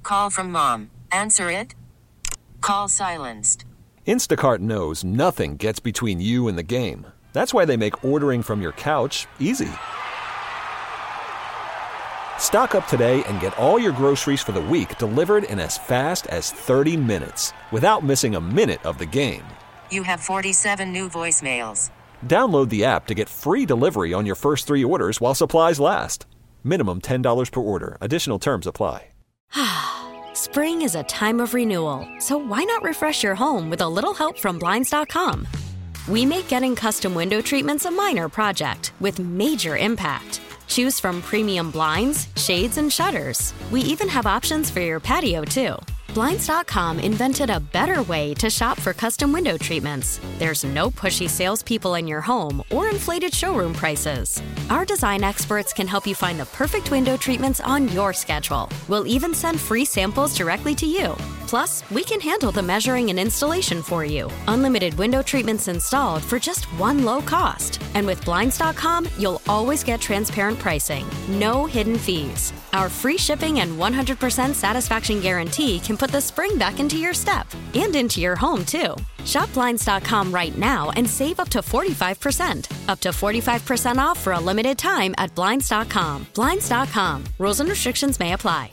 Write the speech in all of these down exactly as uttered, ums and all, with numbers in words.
call from mom. Answer it. Call silenced. Instacart knows nothing gets between you and the game. That's why they make ordering from your couch easy. Stock up today and get all your groceries for the week delivered in as fast as thirty minutes without missing a minute of the game. You have forty-seven new voicemails. Download the app to get free delivery on your first three orders while supplies last. Minimum ten dollars per order. Additional terms apply. Spring is a time of renewal, so why not refresh your home with a little help from Blinds dot com? We make getting custom window treatments a minor project with major impact. Choose from premium blinds, shades, and shutters. We even have options for your patio, too. Blinds dot com invented a better way to shop for custom window treatments. There's no pushy salespeople in your home or inflated showroom prices. Our design experts can help you find the perfect window treatments on your schedule. We'll even send free samples directly to you. Plus, we can handle the measuring and installation for you. Unlimited window treatments installed for just one low cost. And with Blinds dot com, you'll always get transparent pricing. No hidden fees. Our free shipping and one hundred percent satisfaction guarantee can put the spring back into your step and into your home, too. Shop Blinds dot com right now and save up to forty-five percent. Up to forty-five percent off for a limited time at Blinds dot com. Blinds dot com. Rules and restrictions may apply.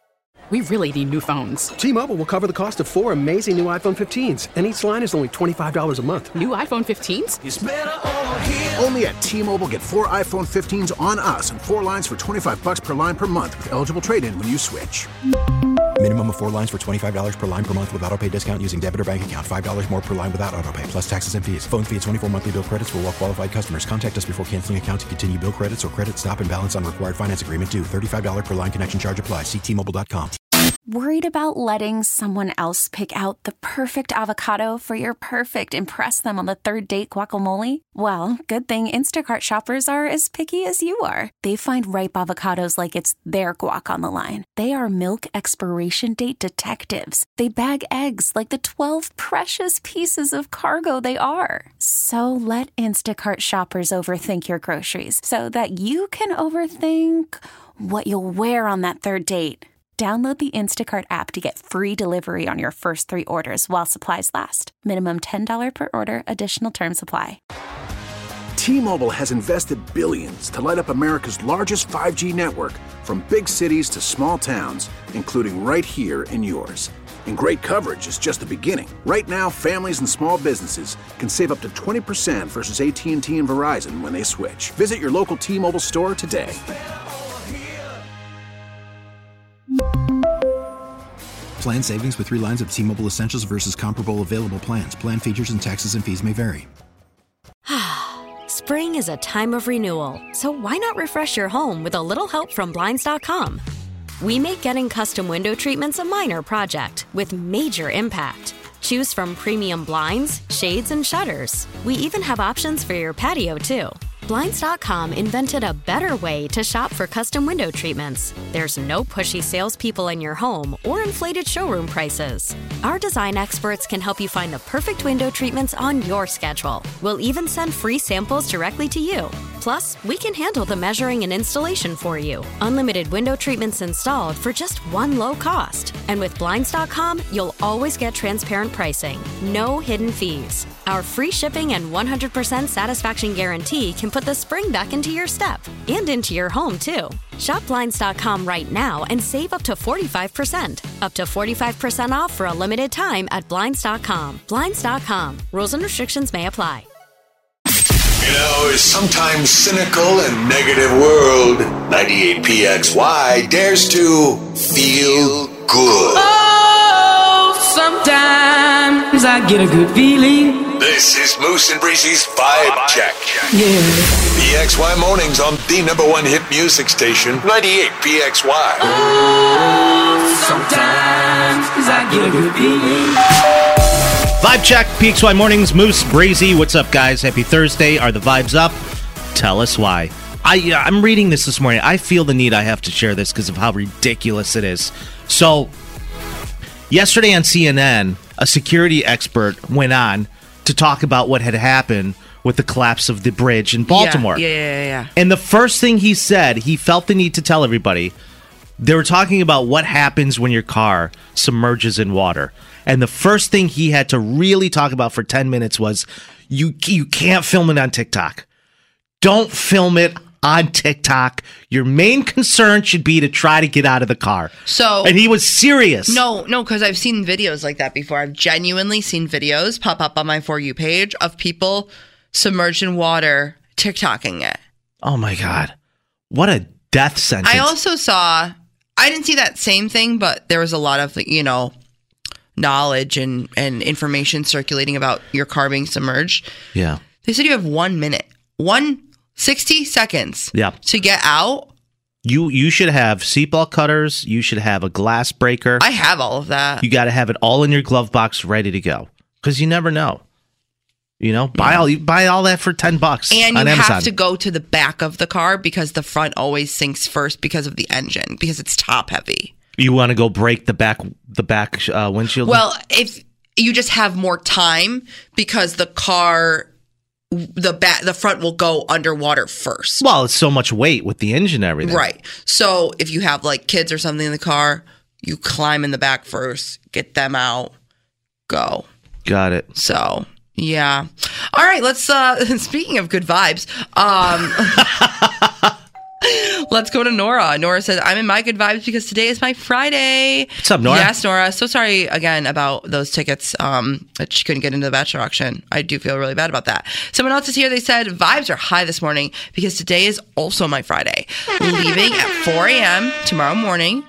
We really need new phones. T-Mobile will cover the cost of four amazing new iPhone fifteens, and each line is only twenty-five dollars a month. New iPhone fifteens? It's better over here. Only at T-Mobile, get four iPhone fifteens on us and four lines for twenty-five dollars per line per month with eligible trade-in when you switch. Minimum of four lines for twenty-five dollars per line per month with autopay discount using debit or bank account. five dollars more per line without autopay, plus taxes and fees. Phone fee at twenty-four monthly bill credits for well-qualified customers. Contact us before canceling account to continue bill credits or credit stop and balance on required finance agreement due. thirty-five dollars per line connection charge applies. See T Mobile dot com. Worried about letting someone else pick out the perfect avocado for your perfect impress them on the third date guacamole? Well, good thing Instacart shoppers are as picky as you are. They find ripe avocados like it's their guac on the line. They are milk expiration date detectives. They bag eggs like the twelve precious pieces of cargo they are. So let Instacart shoppers overthink your groceries so that you can overthink what you'll wear on that third date. Download the Instacart app to get free delivery on your first three orders while supplies last. Minimum ten dollars per order. Additional terms apply. T-Mobile has invested billions to light up America's largest five G network, from big cities to small towns, including right here in yours. And great coverage is just the beginning. Right now, families and small businesses can save up to twenty percent versus A T and T and Verizon when they switch. Visit your local T-Mobile store today. Plan savings with three lines of T-Mobile Essentials versus comparable available plans. Plan features and taxes and fees may vary. Spring is a time of renewal, so why not refresh your home with a little help from Blinds dot com? We make getting custom window treatments a minor project with major impact. Choose from premium blinds, shades, and shutters. We even have options for your patio, too. Blinds dot com invented a better way to shop for custom window treatments. There's no pushy salespeople in your home or inflated showroom prices. Our design experts can help you find the perfect window treatments on your schedule. We'll even send free samples directly to you. Plus, we can handle the measuring and installation for you. Unlimited window treatments installed for just one low cost. And with Blinds dot com, you'll always get transparent pricing. No hidden fees. Our free shipping and one hundred percent satisfaction guarantee can put the spring back into your step and into your home, too. Shop Blinds dot com right now and save up to forty-five percent. Up to forty-five percent off for a limited time at Blinds dot com. Blinds dot com. Rules and restrictions may apply. You know, sometimes cynical and negative world, ninety-eight P X Y dares to feel good. Oh, sometimes I get a good feeling. This is Moose and Breezy's Vibe Check. Yeah. P X Y Mornings on the number one hit music station, ninety-eight P X Y. Oh, sometimes I get a good feeling. Vibe Check, P X Y Mornings, Moose, Breezy. What's up, guys? Happy Thursday. Are the vibes up? Tell us why. I, uh, I'm reading this this morning. I feel the need I have to share this because of how ridiculous it is. So, yesterday on C N N, a security expert went on to talk about what had happened with the collapse of the bridge in Baltimore. Yeah, yeah, yeah, yeah. And the first thing he said, he felt the need to tell everybody, They were talking about what happens when your car submerges in water. And the first thing he had to really talk about for ten minutes was you you can't film it on TikTok. Don't film it on TikTok. Your main concern should be to try to get out of the car. So, and he was serious. No, no, because I've seen videos like that before. I've genuinely seen videos pop up on my For You page of people submerged in water TikToking it. Oh my God. What a death sentence. I also saw, I didn't see that same thing, but there was a lot of, you know, knowledge and, and information circulating about your car being submerged. Yeah. They said you have one minute, one sixty seconds yeah. to get out. You you should have seatbelt cutters. You should have a glass breaker. I have all of that. You got to have it all in your glove box ready to go because you never know. You know, buy all you buy all that for ten bucks and on you Amazon. have to go to the back of the car because the front always sinks first because of the engine, because it's top heavy. You want to go break the back the back uh, windshield? Well, if you just have more time because the car, the back, the front will go underwater first. Well, it's so much weight with the engine and everything. Right. So if you have like kids or something in the car, you climb in the back first, get them out, go. Got it. So, yeah. All right, let's, uh, speaking of good vibes, um, let's go to Nora. Nora says, I'm in my good vibes because today is my Friday. What's up, Nora? Yes, Nora. So sorry again about those tickets um, that she couldn't get into the Bachelor auction. I do feel really bad about that. Someone else is here. They said, vibes are high this morning because today is also my Friday. Leaving at four a.m. tomorrow morning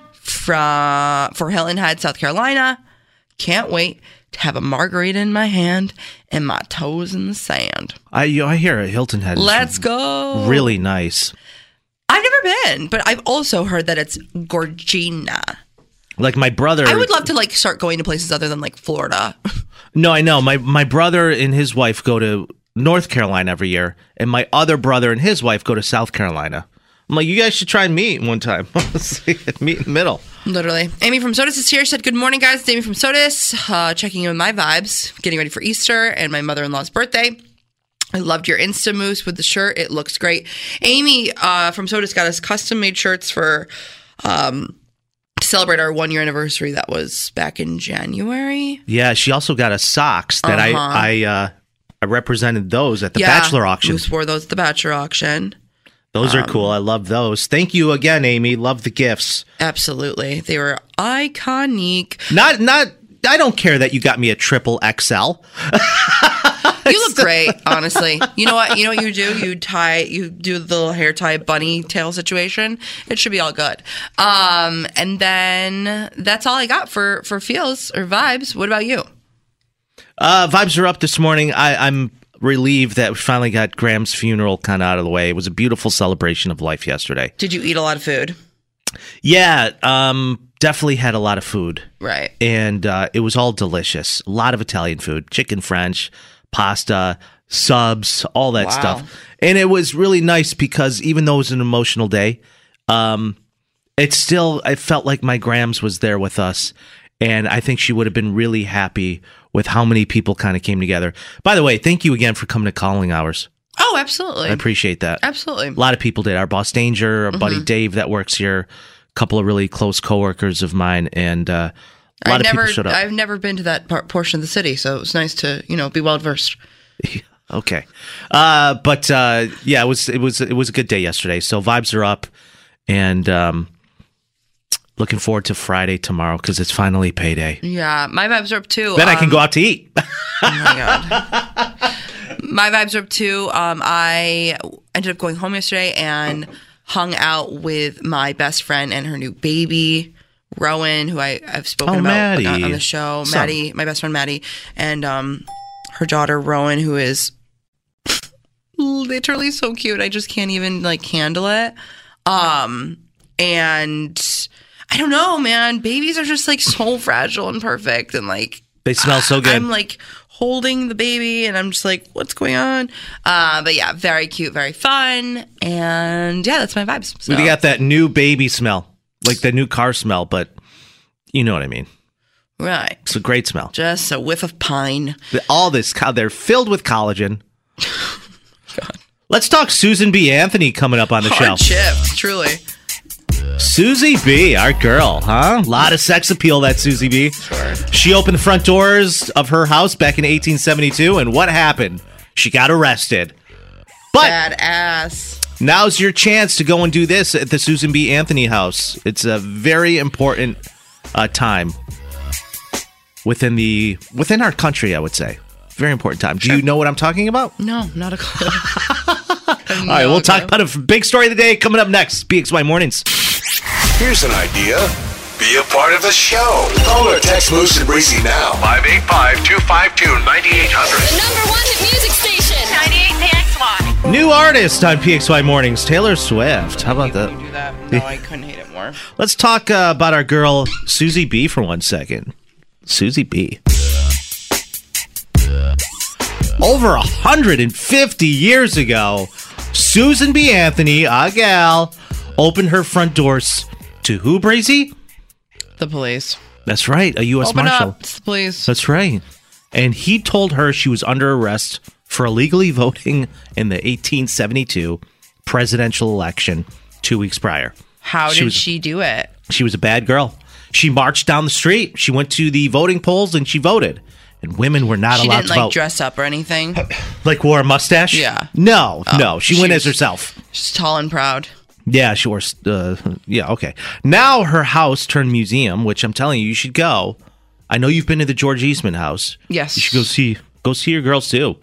from for Hilton Head, South Carolina. Can't wait to have a margarita in my hand and my toes in the sand. I I hear a Hilton Head. Let's go. Really nice. I've never been, but I've also heard that it's Gorgina. Like my brother. I would love to like start going to places other than like Florida. No, I know. My my brother and his wife go to North Carolina every year, and my other brother and his wife go to South Carolina. I'm like, you guys should try and meet one time. Meet in the middle. Literally. Amy from Sodas is here. She said, good morning, guys. It's Amy from Sodas. Uh, checking in with my vibes, getting ready for Easter and my mother-in-law's birthday. I loved your Insta Moose with the shirt. It looks great. Amy uh, from Sodas got us custom-made shirts for um, to celebrate our one-year anniversary. That was back in January. Yeah, she also got us socks that uh-huh. I I, uh, I represented those at the yeah, Bachelor auction. Moose wore those at the Bachelor auction. Those are um, cool. I love those. Thank you again, Amy. Love the gifts. Absolutely. They were iconic. Not, not, I don't care that you got me a triple X L. You look great, honestly. You know what? You know what you do? You tie, you do the little hair tie bunny tail situation. It should be all good. Um, and then that's all I got for, for feels or vibes. What about you? Uh, vibes are up this morning. I, I'm relieved that we finally got Graham's funeral kind of out of the way. It was a beautiful celebration of life yesterday. Did you eat a lot of food? Yeah, um, definitely had a lot of food. Right. And uh, it was all delicious. A lot of Italian food, chicken French, pasta, subs, all that wow. stuff. And it was really nice because even though it was an emotional day, um, it still, I felt like my Grams was there with us. And I think she would have been really happy with how many people kind of came together. By the way, thank you again for coming to Calling Hours. Oh, absolutely. I appreciate that. Absolutely. A lot of people did. Our boss Danger, our mm-hmm. buddy Dave that works here, a couple of really close coworkers of mine, and uh, a lot I've of never, people showed up. I've never been to that part, portion of the city, so it was nice to, you know, be well versed. Okay, uh, but uh, yeah, it was it was it was a good day yesterday. So vibes are up, and um, looking forward to Friday tomorrow because it's finally payday. Yeah, my vibes are up too. Then um, I can go out to eat. Oh my god. My vibes are up too. Um, I ended up going home yesterday and hung out with my best friend and her new baby, Rowan, who I, I've spoken oh, about Maddie. on, on the show. Some. Maddie, my best friend Maddie, and um, her daughter Rowan, who is literally so cute. I just can't even like handle it. Um, and I don't know, man. Babies are just like so fragile and perfect, and like they smell so good. I'm like holding the baby and I'm just like, what's going on? Uh, but yeah, very cute, very fun. And yeah, that's my vibes. So. We got that new baby smell, like the new car smell, but you know what I mean. Right. It's a great smell. Just a whiff of pine. All this, they're filled with collagen. God. Let's talk Susan B. Anthony coming up on the Hard show. shift, truly. Susie B, our girl, huh? A lot of sex appeal, that Susie B. Sure. She opened the front doors of her house back in eighteen seventy-two, and what happened? She got arrested. But Badass. now's your chance to go and do this at the Susan B. Anthony house. It's a very important uh, time within the within our country, I would say. Very important time. Do Sure. you know what I'm talking about? No, not a clue. All right, we'll talk about a big story of the day coming up next. B X Y Mornings. Here's an idea. Be a part of the show. Call or text Moose and Breezy now. five eight five, two five two, nine eight zero zero. The number one hit music station. ninety-eight P X Y. New artist on P X Y Mornings, Taylor Swift. How about that? You do that? No, I couldn't hate it more. Let's talk uh, about our girl, Susie B, for one second. Susie B. Over one hundred fifty years ago, Susan B. Anthony, a gal, opened her front doors to who, Brazy? The police. That's right, a U S Open Marshal. up. It's the police. That's right. And he told her she was under arrest for illegally voting in the eighteen seventy-two presidential election two weeks prior. How She did was- she do it? She was a bad girl. She marched down the street. She went to the voting polls and she voted. And women were not She allowed didn't to like vote. dress up or anything. Like wore a mustache? Yeah. No, Oh, no. She, she went was- as herself. She's tall and proud. Yeah, she wore. Uh, yeah, okay. Now her house turned museum, which I'm telling you, you should go. I know you've been to the George Eastman house. Yes. You should go see. Go see your girls too.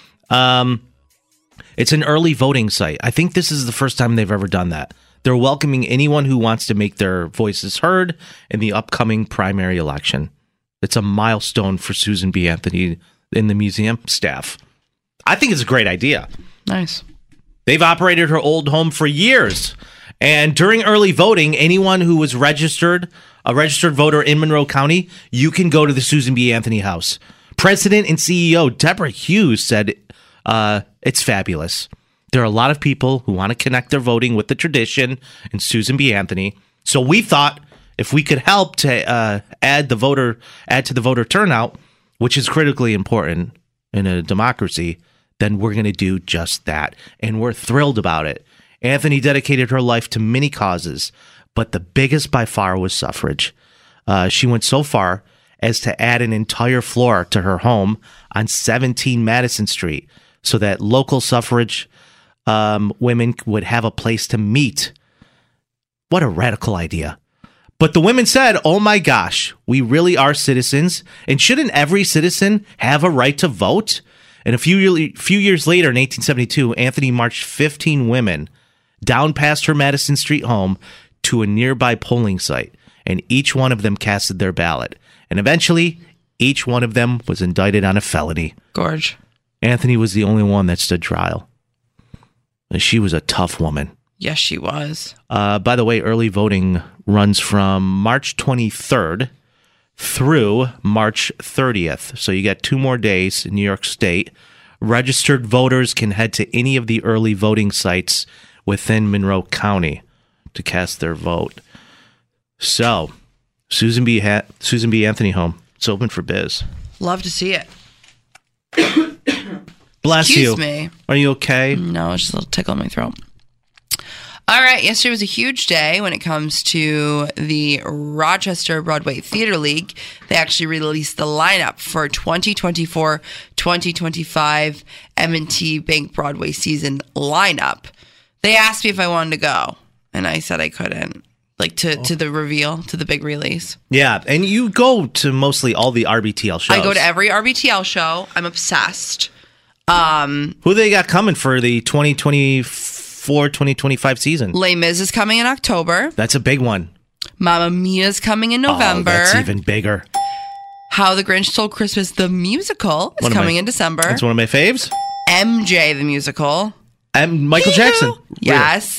Um, it's an early voting site. I think this is the first time they've ever done that. They're welcoming anyone who wants to make their voices heard in the upcoming primary election. It's a milestone for Susan B. Anthony and the museum staff. I think it's a great idea. Nice. They've operated her old home for years. And during early voting, anyone who was registered, a registered voter in Monroe County, you can go to the Susan B. Anthony house. President and C E O Deborah Hughes said uh, it's fabulous. There are a lot of people who want to connect their voting with the tradition and Susan B. Anthony. So we thought if we could help to uh, add the voter, add to the voter turnout, which is critically important in a democracy, then we're going to do just that. And we're thrilled about it. Anthony dedicated her life to many causes, but the biggest by far was suffrage. Uh, she went so far as to add an entire floor to her home on seventeen Madison Street so that local suffrage um, women would have a place to meet. What a radical idea. But the women said, oh my gosh, we really are citizens. And shouldn't every citizen have a right to vote? And a few, year, few years later, in eighteen seventy-two, Anthony marched fifteen women down past her Madison Street home to a nearby polling site. And each one of them casted their ballot. And eventually, each one of them was indicted on a felony. Gorge. Anthony was the only one that stood trial. And she was a tough woman. Yes, she was. Uh, by the way, early voting runs from March twenty-third through March thirtieth. So you got two more days in New York State. Registered voters can head to any of the early voting sites within Monroe County to cast their vote. So, Susan B. Ha- Susan B. Anthony home. It's open for biz. Love to see it. Bless Excuse you. me. Are you okay? No, it's just a little tickle in my throat. All right, yesterday was a huge day when it comes to the Rochester Broadway Theater League. They actually released the lineup for twenty twenty-four twenty twenty-five M and T Bank Broadway season lineup. They asked me if I wanted to go, and I said I couldn't. Like to, to the reveal, to the big release. Yeah, and you go to mostly all the R B T L shows. I go to every R B T L show. I'm obsessed. Um, Who they got coming for the twenty twenty-four twenty twenty-five season? Les Mis is coming in October. That's a big one. Mamma Mia is coming in November. Oh, that's even bigger. How the Grinch Stole Christmas, the musical, is One of coming my- in December. That's one of my faves. M J, the musical. And Michael Hee-hoo. Jackson. Yes.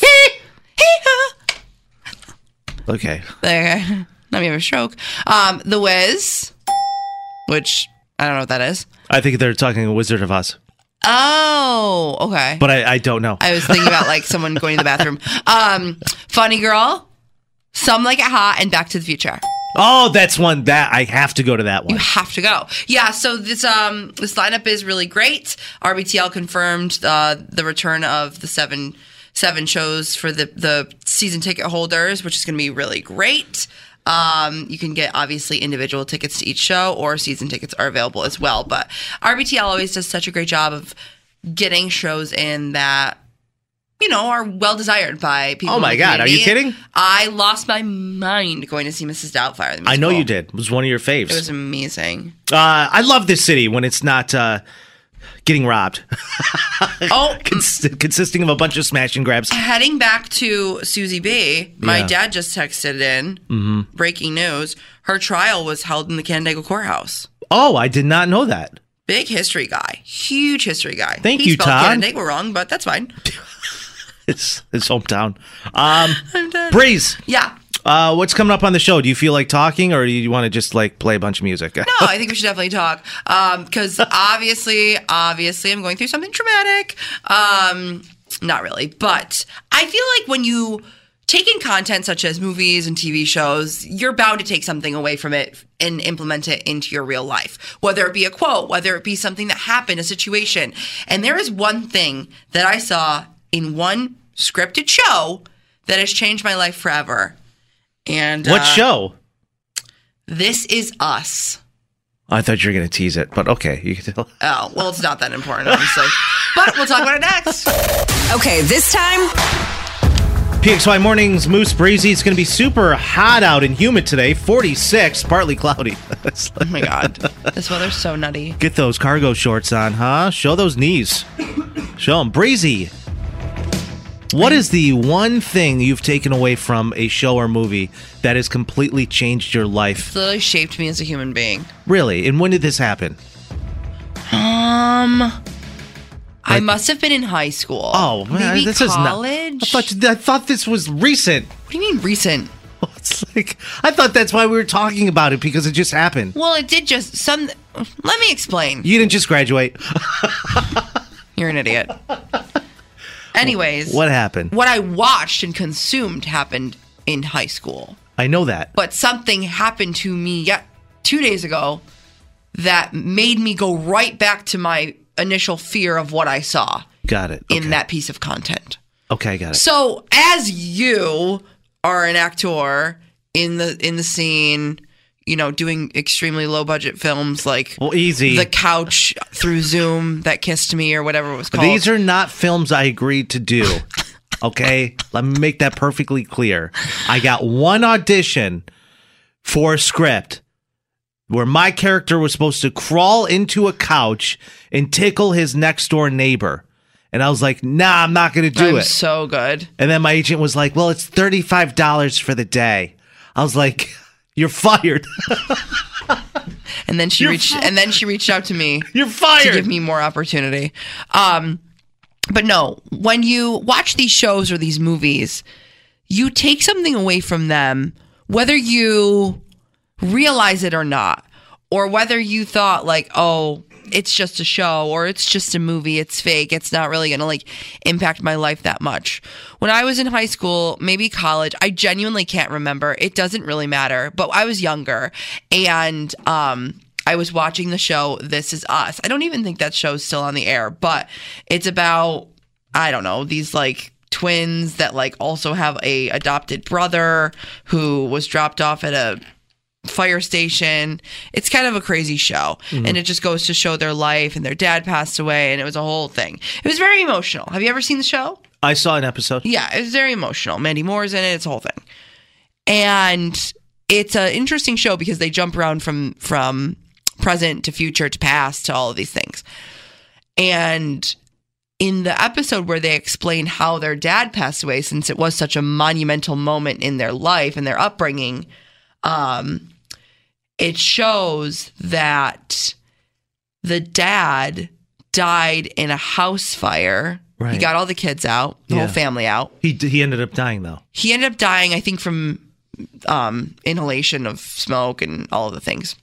Okay. There. Let me have a stroke. Um, The Wiz, which I don't know what that is. I think they're talking Wizard of Oz, Oh, okay. but I, I don't know. I was thinking about like someone going to the bathroom. Um, Funny Girl, Some Like It Hot, and Back to the Future. Oh, that's one that I have to go to that one. You have to go. Yeah, so this um this lineup is really great. R B T L confirmed uh, the return of the seven seven shows for the, the season ticket holders, which is going to be really great. Um, you can get obviously individual tickets to each show, or season tickets are available as well. But R B T L always does such a great job of getting shows in that, you know, are well desired by people. Oh my God, are you kidding? I lost my mind going to see Missus Doubtfire. I know you did. It was one of your faves. It was amazing. Uh, I love this city when it's not uh, getting robbed. Oh, Cons- consisting of a bunch of smash and grabs. Heading back to Susie B, my Yeah. dad just texted in, Mm-hmm. breaking news, her trial was held in the Canandaigua courthouse. Oh, I did not know that. Big history guy. Huge history guy. Thank he you, spelled Todd. Canandaigua wrong, but that's fine. It's his hometown. Um, I'm done. Breeze, Yeah. uh, what's coming up on the show? Do you feel like talking, or do you want to just like play a bunch of music? No, I think we should definitely talk. Um, because obviously, obviously I'm going through something traumatic. Um, not really, but I feel like when you take in content such as movies and T V shows, you're bound to take something away from it and implement it into your real life, whether it be a quote, whether it be something that happened, a situation. And there is one thing that I saw in one scripted show that has changed my life forever. And What uh, show? This Is Us. I thought you were going to tease it, but okay. You can tell. Oh, well, it's not that important, honestly. But we'll talk about it next. Okay, this time. P X Y Mornings, Moose Breezy. It's going to be super hot out and humid today. forty-six, partly cloudy. Oh my God. This weather's so nutty. Get those cargo shorts on, huh? Show those knees. Show them. Breezy. What is the one thing you've taken away from a show or movie that has completely changed your life? It's literally shaped me as a human being. Really? And when did this happen? Um, I must have been in high school. Oh, man, maybe this is not. college. I thought, I thought this was recent. What do you mean recent? It's like I thought that's why we were talking about it, because it just happened. Well, it did just some. Let me explain. You didn't just graduate. You're an idiot. Anyways, What happened? what I watched and consumed happened in high school. I know that. But something happened to me yet two days ago that made me go right back to my initial fear of what I saw Got it. in that piece of content. Okay, got it. So, as you are an actor in the in the scene, you know, doing extremely low budget films like well, easy. The Couch through Zoom that kissed me or whatever it was called. These are not films I agreed to do. Okay? Let me make that perfectly clear. I got one audition for a script where my character was supposed to crawl into a couch and tickle his next door neighbor. And I was like, nah, I'm not going to do I'm it. so good. And then my agent was like, well, it's thirty-five dollars for the day. I was like, you're fired. And then she You're reached fi- and then she reached out to me. You're fired. To give me more opportunity. Um but no, when you watch these shows or these movies, you take something away from them, whether you realize it or not, or whether you thought like, oh, it's just a show or it's just a movie, it's fake, it's not really gonna like impact my life that much. When I was in high school, maybe college, I genuinely can't remember. It doesn't really matter, but I was younger and um I was watching the show This Is Us. I don't even think that show's still on the air, but it's about, I don't know, these like twins that like also have a adopted brother who was dropped off at a fire station. It's kind of a crazy show. Mhm. And it just goes to show their life, and their dad passed away, and it was a whole thing. It was very emotional. Have you ever seen the show? I saw an episode. Yeah, it was very emotional. Mandy Moore's in it. It's a whole thing. And it's an interesting show because they jump around from from present to future to past to all of these things. And in the episode where they explain how their dad passed away, since it was such a monumental moment in their life and their upbringing, um, it shows that the dad died in a house fire. Right. He got all the kids out, the Yeah. whole family out. He he ended up dying, though. He ended up dying, I think, from um, inhalation of smoke and all of the things.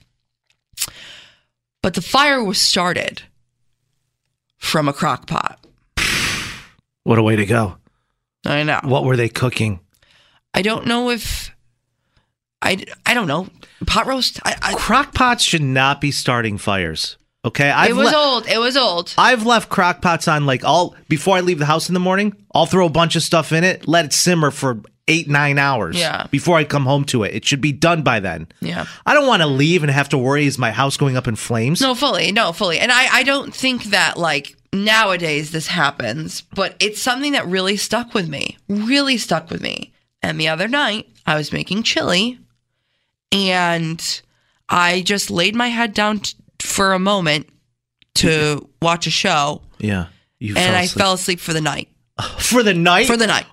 But the fire was started from a crock pot. What a way to go. I know. What were they cooking? I don't know if... I, I don't know. Pot roast? I, I, Crock pots should not be starting fires. Okay, I've it was le- old. It was old. I've left crock pots on like all before I leave the house in the morning. I'll throw a bunch of stuff in it, let it simmer for eight, nine hours Yeah. before I come home to it. It should be done by then. Yeah. I don't want to leave and have to worry, is my house going up in flames? No, fully. No, fully. And I, I don't think that, like, nowadays this happens, but it's something that really stuck with me. Really stuck with me. And the other night, I was making chili, and I just laid my head down t- for a moment to watch a show. Yeah. You and fell I asleep. fell asleep for the night. For the night? For the night.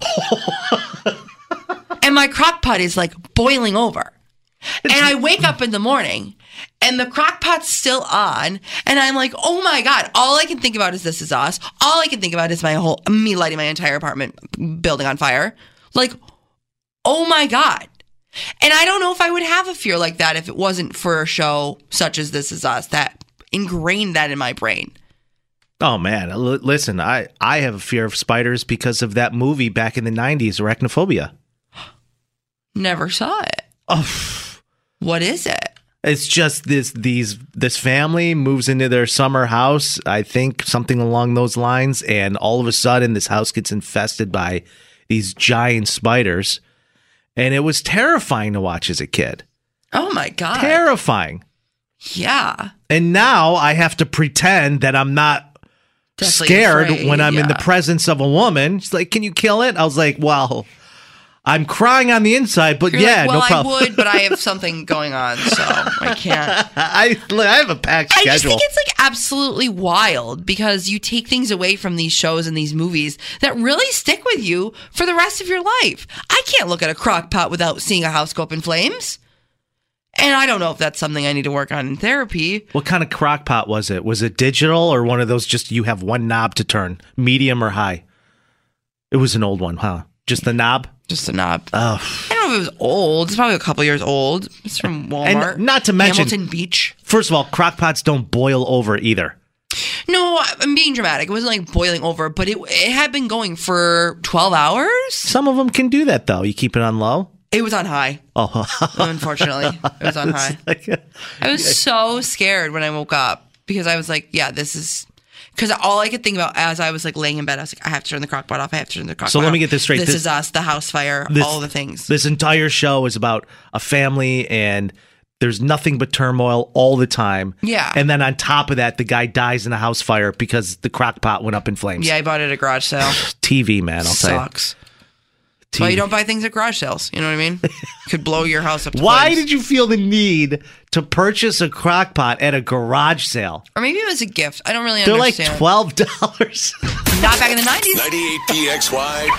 And my crock pot is like boiling over. And I wake up in the morning and the crock pot's still on. And I'm like, oh my God, all I can think about is This Is Us. All I can think about is my whole, me lighting my entire apartment building on fire. Like, oh my God. And I don't know if I would have a fear like that if it wasn't for a show such as This Is Us that ingrained that in my brain. Oh, man. L- listen, I, I have a fear of spiders because of that movie back in the nineties, Arachnophobia. Never saw it. Oh, what is it? It's just this these this family moves into their summer house, I think something along those lines, and all of a sudden this house gets infested by these giant spiders, and it was terrifying to watch as a kid. Oh my God. Terrifying. Yeah. And now I have to pretend that I'm not Definitely scared afraid, when I'm in the yeah. presence of a woman. She's like, "Can you kill it?" I was like, "Well, I'm crying on the inside, but You're yeah, like, well, no problem." I would, but I have something going on, so I can't. I, I have a packed I schedule. just think it's like absolutely wild because you take things away from these shows and these movies that really stick with you for the rest of your life. I can't look at a crock pot without seeing a house go up in flames. And I don't know if that's something I need to work on in therapy. What kind of crock pot was it? Was it digital or one of those just you have one knob to turn, medium or high? It was an old one, huh? Just the knob? Just a knob. Oh. I don't know if it was old. It's probably a couple years old. It's from Walmart. And not to mention, Hamilton Beach. First of all, crock pots don't boil over either. No, I'm being dramatic. It wasn't like boiling over, but it it had been going for twelve hours. Some of them can do that, though. You keep it on low? It was on high. Oh. Unfortunately, it was on high. Like, I was so scared when I woke up because I was like, yeah, this is... Because all I could think about as I was like laying in bed, I was like, I have to turn the crock pot off. I have to turn the crock So pot off. let me get this straight. This, This- is us, the house fire, This- all the things. This entire show is about a family and there's nothing but turmoil all the time. Yeah. And then on top of that, the guy dies in a house fire because the crock pot went up in flames. Yeah, I bought it at a garage sale. T V, man, I'll tell you. Sucks. That's why you don't buy things at garage sales. You know what I mean? Could blow your house up to Why flames. did you feel the need to purchase a crock pot at a garage sale? Or maybe it was a gift. I don't really They're understand. like twelve dollars. Not back in the nineties. ninety-eight P X Y.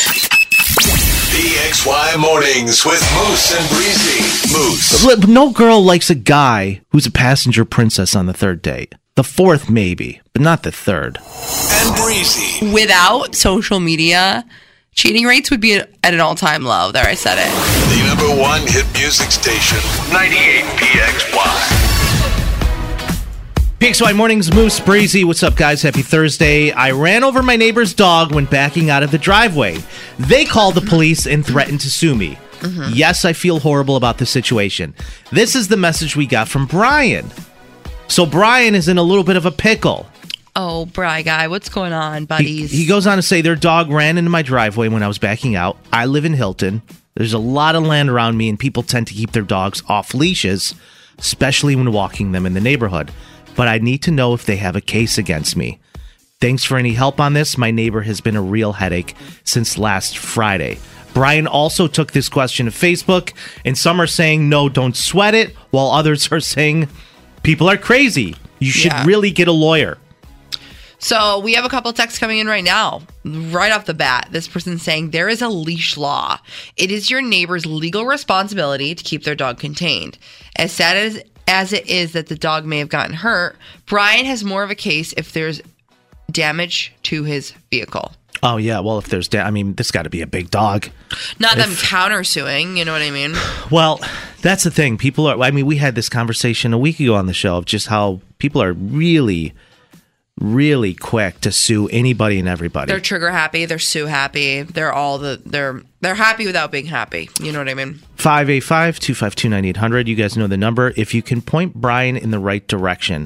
P X Y Mornings with Moose and Breezy. Moose. No girl likes a guy who's a passenger princess on the third date. The fourth, maybe, but not the third. And Breezy. Without social media, cheating rates would be at an all-time low. There, I said it. The number one hit music station, ninety-eight P X Y. P X Y Mornings, Moose, Breezy. What's up, guys? Happy Thursday. I ran over my neighbor's dog when backing out of the driveway. They called the police and threatened to sue me. Mm-hmm. Yes, I feel horrible about the situation. This is the message we got from Brian. So Brian is in a little bit of a pickle. Oh, Bri guy, what's going on, buddies? He, he goes on to say their dog ran into my driveway when I was backing out. I live in Hilton. There's a lot of land around me, and people tend to keep their dogs off leashes, especially when walking them in the neighborhood. But I need to know if they have a case against me. Thanks for any help on this. My neighbor has been a real headache since last Friday. Brian also took this question to Facebook, and some are saying, no, don't sweat it, while others are saying, people are crazy. You should Yeah. really get a lawyer. So we have a couple texts coming in right now. Right off the bat, this person's saying there is a leash law. It is your neighbor's legal responsibility to keep their dog contained. As sad as, as it is that the dog may have gotten hurt, Brian has more of a case if there's damage to his vehicle. Oh, yeah. Well, if there's, da- I mean, this got to be a big dog. Not them If- countersuing, you know what I mean? Well, that's the thing. People are, I mean, we had this conversation a week ago on the show of just how people are really, really quick to sue anybody and everybody. They're trigger happy, they're sue happy, they're all the they're they're happy without being happy. You know what I mean? five eight five, two five two, nine eight hundred. You guys know the number. If you can point Brian in the right direction,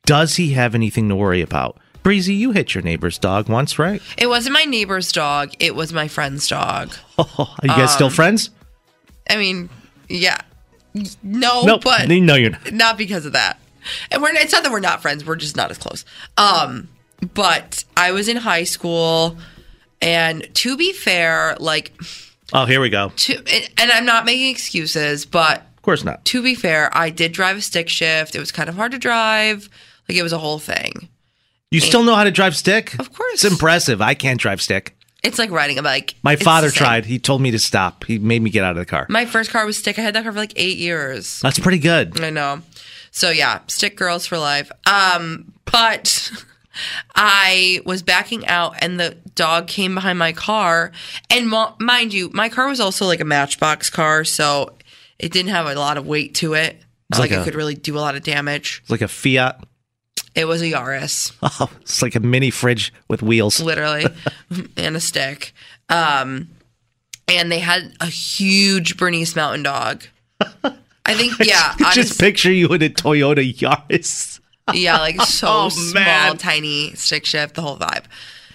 Does he have anything to worry about? Breezy, you hit your neighbor's dog once, right? It wasn't my neighbor's dog. It was my friend's dog. Oh, are you guys um, still friends? I mean, yeah. No, nope. but no, you're not. Not because of that. And we're it's not that we're not friends. We're just not as close. Um, but I was in high school, and to be fair, like... Oh, here we go. To, and I'm not making excuses, but... Of course not. To be fair, I did drive a stick shift. It was kind of hard to drive. Like, it was a whole thing. You and, still know how to drive stick? Of course. It's impressive. I can't drive stick. It's like riding a bike. My it's father tried. He told me to stop. He made me get out of the car. My first car was stick. I had that car for like eight years. That's pretty good. I know. So, yeah, stick girls for life. Um, but... I was backing out and the dog came behind my car. And mo- mind you, my car was also like a Matchbox car, so it didn't have a lot of weight to it. It's like, like a, it could really do a lot of damage. It's like a Fiat. It was a Yaris. Oh, it's like a mini fridge with wheels. Literally. And a stick. Um, and they had a huge Bernese Mountain Dog. I think, yeah. I just honest- picture you in a Toyota Yaris. Yeah, like so oh, small, man. tiny stick shift, the whole vibe.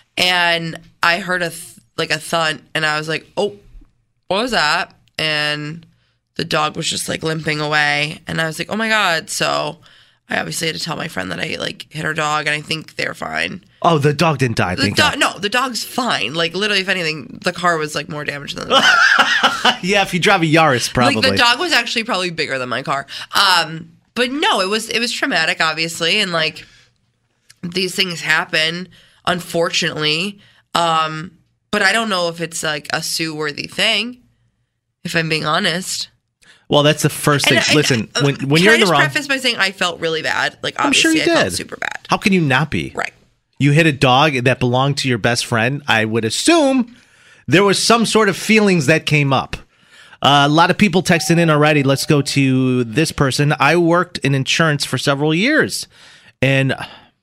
And I heard a th- like a thud, and I was like, "Oh, what was that?" And the dog was just like limping away, and I was like, "Oh my god!" So I obviously had to tell my friend that I like hit her dog, and I think they're fine. Oh, the dog didn't die. The dog, no, the dog's fine. Like literally, if anything, the car was like more damaged than the dog. Yeah, if you drive a Yaris, probably. Like the dog was actually probably bigger than my car. Um. But no, it was it was traumatic, obviously, and like these things happen, unfortunately. Um, but I don't know if it's like a sue-worthy thing, if I'm being honest. Well, that's the first thing. And, and, Listen, uh, when when you're in the wrong, can I just preface by saying I felt really bad? Like obviously, I'm sure you I did. felt super bad. How can you not be? Right. You hit a dog that belonged to your best friend. I would assume there was some sort of feelings that came up. Uh, a lot of people texting in already. Let's go to this person. I worked in insurance for several years. And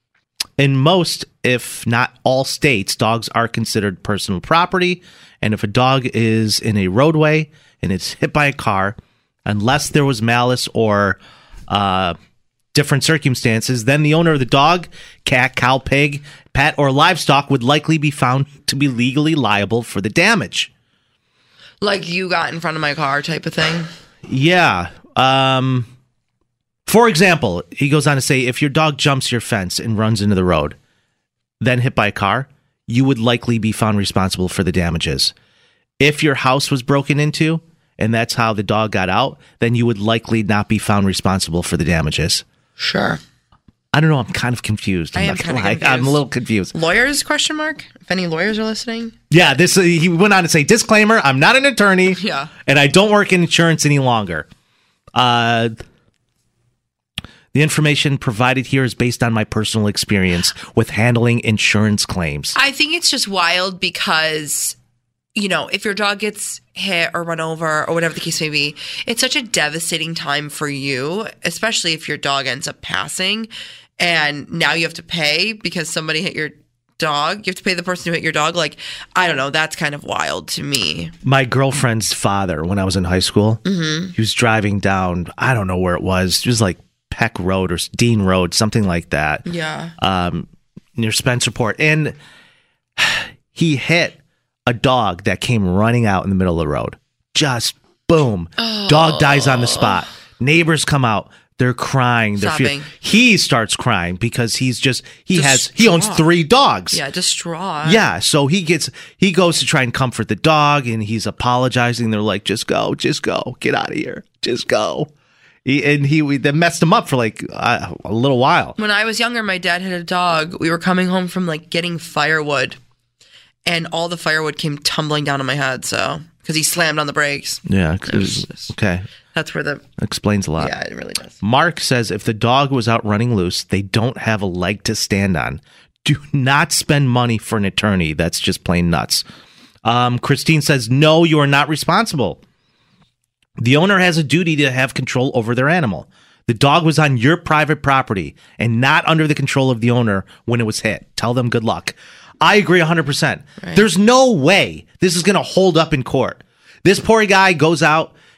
in most, if not all states, dogs are considered personal property. And if a dog is in a roadway and it's hit by a car, unless there was malice or uh, different circumstances, then the owner of the dog, cat, cow, pig, pet, or livestock would likely be found to be legally liable for the damage. Like you got in front of my car type of thing? Yeah. Um, for example, he goes on to say, if your dog jumps your fence and runs into the road, then hit by a car, you would likely be found responsible for the damages. If your house was broken into and that's how the dog got out, then you would likely not be found responsible for the damages. Sure. I don't know. I'm kind of confused. I'm I am kind of confused. I'm a little confused. Lawyers, question mark? If any lawyers are listening? Yeah, this uh, he went on to say, disclaimer, I'm not an attorney. Yeah. And I don't work in insurance any longer. Uh, the information provided here is based on my personal experience with handling insurance claims. I think it's just wild because, you know, if your dog gets hit or run over or whatever the case may be, it's such a devastating time for you, especially if your dog ends up passing and now you have to pay because somebody hit your dog. You have to pay the person who hit your dog. Like, I don't know. That's kind of wild to me. My girlfriend's father, when I was in high school, mm-hmm. he was driving down, I don't know where it was. It was like Peck Road or Dean Road, something like that. Yeah. Um, near Spencerport. And he hit a dog that came running out in the middle of the road. Just boom. Oh. Dog dies on the spot. Neighbors come out. They're crying. They're Sobbing. fe- he starts crying because he's just, he Distraught. has, he owns three dogs. Yeah, distraught. Yeah. So he gets, he goes to try and comfort the dog and he's apologizing. They're like, just go, just go, get out of here. Just go. He, and he, we, they messed him up for like uh, a little while. When I was younger, my dad had a dog. We were coming home from like getting firewood. And all the firewood came tumbling down on my head, so because he slammed on the brakes. Yeah. Okay. That's where the explains a lot. Yeah, it really does. Mark says if the dog was out running loose, they don't have a leg to stand on. Do not spend money for an attorney. That's just plain nuts. Um, Christine says no, you are not responsible. The owner has a duty to have control over their animal. The dog was on your private property and not under the control of the owner when it was hit. Tell them good luck. I agree one hundred percent. Right. There's no way this is going to hold up in court. This poor guy goes out.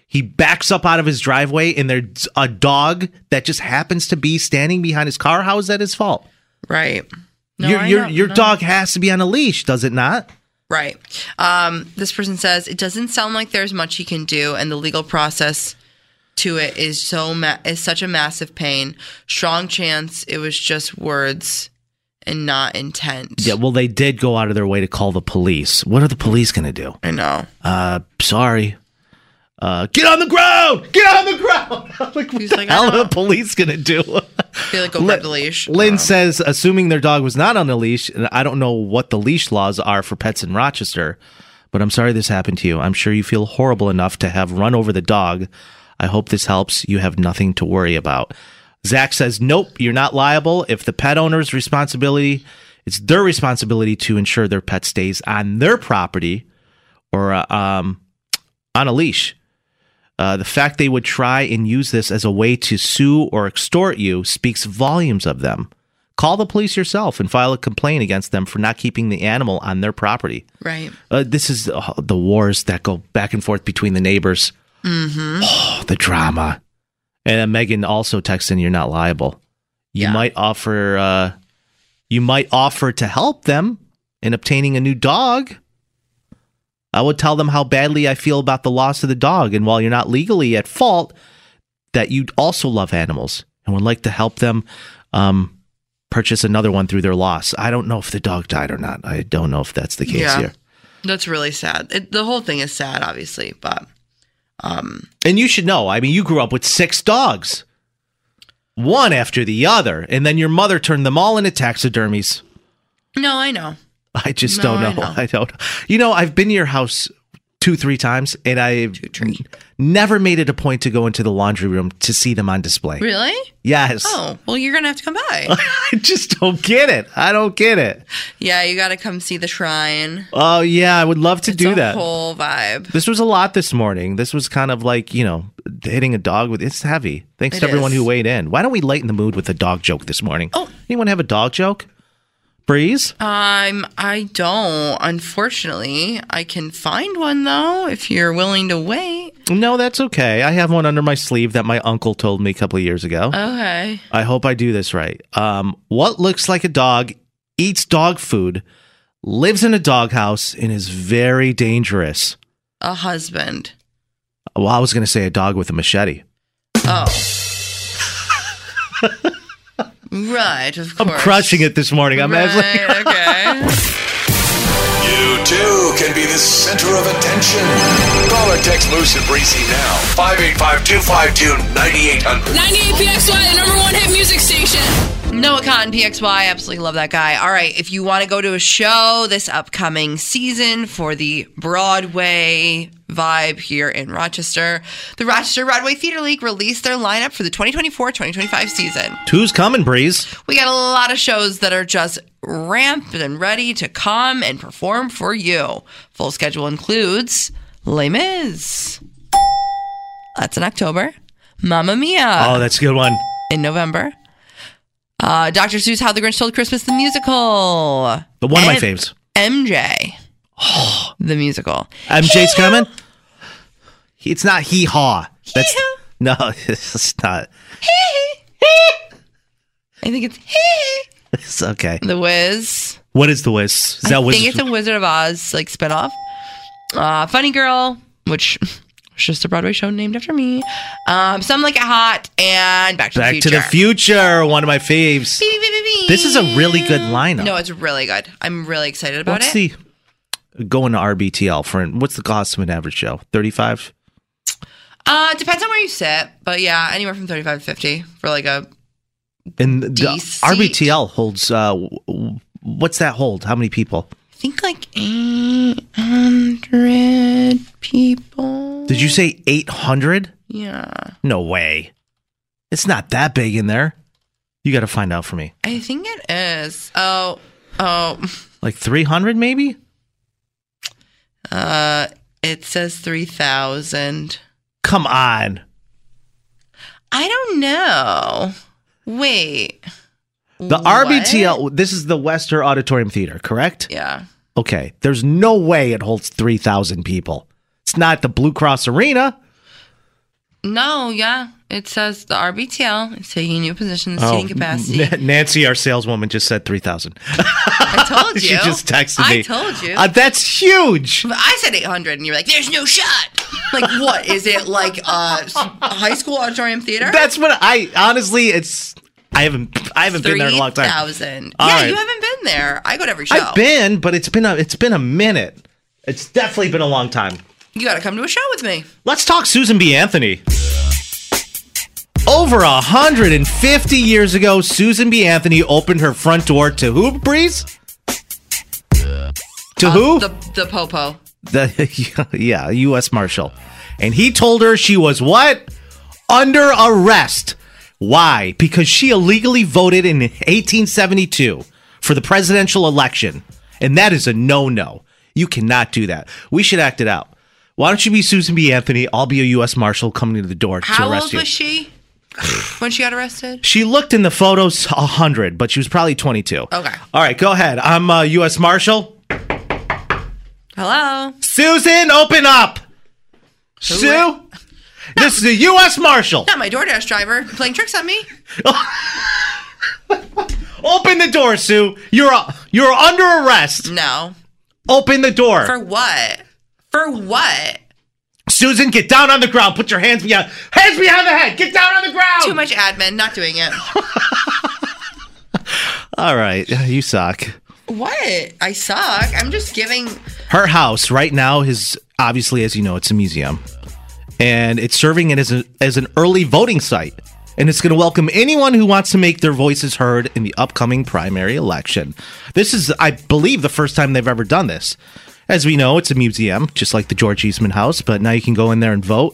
He backs up out of his driveway, and there's a dog that just happens to be standing behind his car. How is that his fault? Right. No, your I your, know, your no. dog has to be on a leash, does it not? Right. Um, this person says, it doesn't sound like there's much he can do, and the legal process to it is so ma- is such a massive pain. Strong chance it was just words and not intent. Yeah, well, they did go out of their way to call the police. What are the police going to do? I know. Uh, sorry. Uh, get on the ground! Get on the ground! like, what He's the like, I hell are know. the police going to do? Feel like go grab the leash. Lynn Uh, says, assuming their dog was not on a leash, and I don't know what the leash laws are for pets in Rochester, but I'm sorry this happened to you. I'm sure you feel horrible enough to have run over the dog. I hope this helps. You have nothing to worry about. Zach says, nope, you're not liable. If the pet owner's responsibility, it's their responsibility to ensure their pet stays on their property or uh, um, on a leash. Uh, the fact they would try and use this as a way to sue or extort you speaks volumes of them. Call the police yourself and file a complaint against them for not keeping the animal on their property. Right. Uh, this is uh, the wars that go back and forth between the neighbors. Mm-hmm. Oh, the drama. And then Megan also texts in, you're not liable. You Yeah. might offer uh, you might offer to help them in obtaining a new dog. I would tell them how badly I feel about the loss of the dog, and while you're not legally at fault, that you also love animals and would like to help them um, purchase another one through their loss. I don't know if the dog died or not. I don't know if that's the case Yeah. here. That's really sad. It, the whole thing is sad, obviously, but um, And you should know, I mean, you grew up with six dogs, one after the other, and then your mother turned them all into taxidermies. no, I know. I just No, don't I know. know. I, don't. You know, I've been to your house two, three times, and I've never made it a point to go into the laundry room to see them on display. Really? Yes. Oh, well, you're gonna have to come by. I just don't get it. I don't get it. Yeah, you got to come see the shrine. Oh, yeah, I would love to It's do a that. whole vibe. This was a lot this morning. This was kind of like, you know, hitting a dog with, it's heavy. Thanks It to everyone is. who weighed in. Why don't we lighten the mood with a dog joke this morning? Oh. Anyone have a dog joke? Breeze? Um, I don't. Unfortunately, I can find one though if you're willing to wait. No, that's okay. I have one under my sleeve that my uncle told me a couple of years ago. Okay. I hope I do this right. Um, what looks like a dog, eats dog food, lives in a doghouse, and is very dangerous? A husband. Well, I was going to say a dog with a machete. Oh. Right, of course. I'm crushing it this morning. I'm right, actually. okay. You too can be the center of attention. Call or text Moose and Breezy now. five eight five, two five two, nine eight hundred. ninety-eight P X Y, the number one hit music station. Noah Cotton, P X Y, absolutely love that guy. All right, if you want to go to a show this upcoming season for the Broadway vibe here in Rochester, the Rochester Broadway Theater League released their lineup for the twenty twenty-four twenty twenty-five season. Two's coming, Breeze. We got a lot of shows that are just ramped and ready to come and perform for you. Full schedule includes Les Mis. That's in October. Mamma Mia. Oh, that's a good one. In November. Uh, Doctor Seuss, How the Grinch Stole Christmas, the musical. The one of my And faves. M J. The musical. M J's coming? It's not hee haw. That's no, it's not. I think it's It's okay. The Wiz. What is the Wiz? Is that I Wiz? think it's a Wizard of Oz like spinoff. Uh, Funny Girl, which was just a Broadway show named after me. Um, Some Like It Hot, and Back to Back the to Future. the Future, one of my faves. Beep, beep, beep, beep. This is a really good lineup. No, it's really good. I'm really excited about What's it. the going to R B T L for? What's the cost of an average show? thirty-five. Uh, depends on where you sit, but yeah, anywhere from thirty-five to fifty for like a. And the Decent. R B T L holds. Uh, w- what's that hold? How many people? I think like eight hundred people. Did you say eight hundred? Yeah. No way. It's not that big in there. You got to find out for me. I think it is. Oh, oh. Like three hundred, maybe. Uh, it says three thousand. Come on. I don't know. Wait. The What? R B T L, this is the Wester Auditorium Theater, correct? Yeah. Okay. There's no way it holds three thousand people. It's not the Blue Cross Arena. No, yeah. It says the R B T L is taking new position in seating capacity. N- Nancy, our saleswoman, just said three thousand. I told you. She just texted me. I told you. Uh, that's huge. I said eight hundred, and you're like, there's no shot. Like, what? Is it like uh, a high school auditorium theater? That's what I, honestly, it's, I haven't, I haven't been there in a long time. three thousand. All Yeah, right. you haven't been there. I go to every show. I've been, but it's been a, it's been a minute. It's definitely been a long time. You got to come to a show with me. Let's talk Susan B. Anthony. Over one hundred fifty years ago, Susan B. Anthony opened her front door to who, Breeze? To Uh, who? The, the Popo. The yeah, U S Marshal. And he told her she was what? Under arrest. Why? Because she illegally voted in eighteen seventy-two for the presidential election. And that is a no-no. You cannot do that. We should act it out. Why don't you be Susan B. Anthony? I'll be a U S Marshal coming to the door How to arrest old you. was she when she got arrested? She looked in the photos one hundred, but she was probably twenty-two. Okay. All right, go ahead. I'm uh, U S Marshal. Hello? Susan, open up. Who Sue? are- This is the U S Marshal. Not my DoorDash driver playing tricks on me. Open the door, Sue. You're uh, you're under arrest. No. Open the door. For what? For what? Susan, get down on the ground. Put your hands behind hands behind the head. Get down on the ground. Too much admin. Not doing it. All right, you suck. What? I suck. I'm just giving. Her house right now is obviously, as you know, it's a museum, and it's serving it as a, as an early voting site. And it's going to welcome anyone who wants to make their voices heard in the upcoming primary election. This is, I believe, the first time they've ever done this. As we know, it's a museum, just like the George Eastman House, but now you can go in there and vote.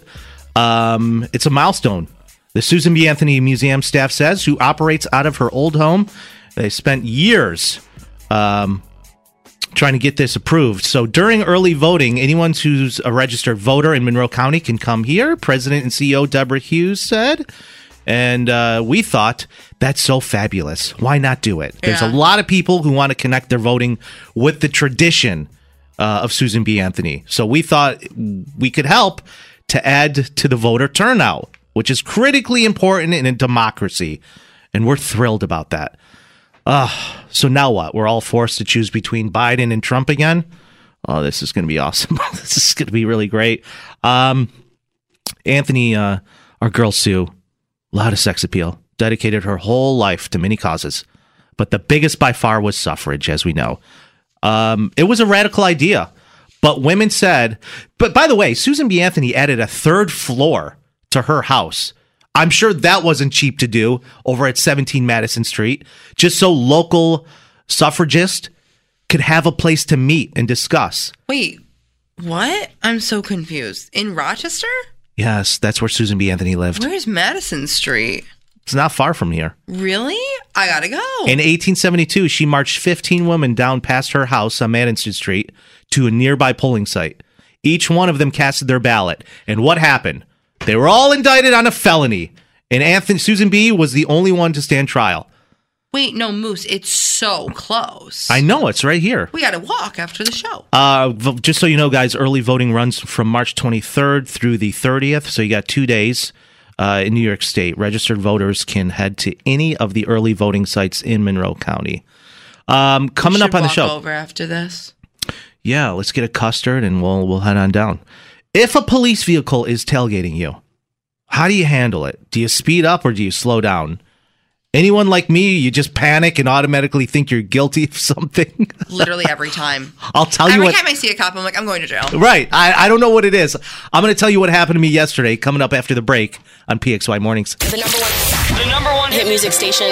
Um, it's a milestone. The Susan B. Anthony Museum staff says, who operates out of her old home, they spent years um, trying to get this approved. So during early voting, anyone who's a registered voter in Monroe County can come here, President and C E O Deborah Hughes said. And uh, we thought, that's so fabulous. Why not do it? There's a Yeah. lot of people who want to connect their voting with the tradition uh, of Susan B. Anthony. So we thought we could help to add to the voter turnout, which is critically important in a democracy. And we're thrilled about that. Uh, so now what? We're all forced to choose between Biden and Trump again? Oh, this is going to be awesome. This is going to be really great. Um, Anthony, uh, our girl Sue, a lot of sex appeal, dedicated her whole life to many causes. But the biggest by far was suffrage, as we know. Um, it was a radical idea. But women said, but by the way, Susan B. Anthony added a third floor to her house. I'm sure that wasn't cheap to do over at seventeen Madison Street, just so local suffragists could have a place to meet and discuss. Wait, what? I'm so confused. In Rochester? Yes, that's where Susan B. Anthony lived. Where's Madison Street? It's not far from here. Really? I gotta go. In eighteen seventy-two, she marched fifteen women down past her house on Madison Street to a nearby polling site. Each one of them casted their ballot. And what happened? They were all indicted on a felony. And Anthony, Susan B. was the only one to stand trial. Wait, no, Moose, it's so close. I know, it's right here. We gotta walk after the show. Uh, v- just so you know, guys, early voting runs from March twenty-third through the thirtieth. So you got two days uh, in New York State. Registered voters can head to any of the early voting sites in Monroe County. Um, coming We up should on the walk show. over after this. Yeah, let's get a custard and we'll we'll head on down. If a police vehicle is tailgating you, how do you handle it? Do you speed up or do you slow down? Anyone like me, you just panic and automatically think you're guilty of something? Literally every time. I'll tell you every what. time I see a cop, I'm like, I'm going to jail. Right. I, I don't know what it is. I'm going to tell you what happened to me yesterday coming up after the break on P X Y Mornings. The number one, the number one hit music station.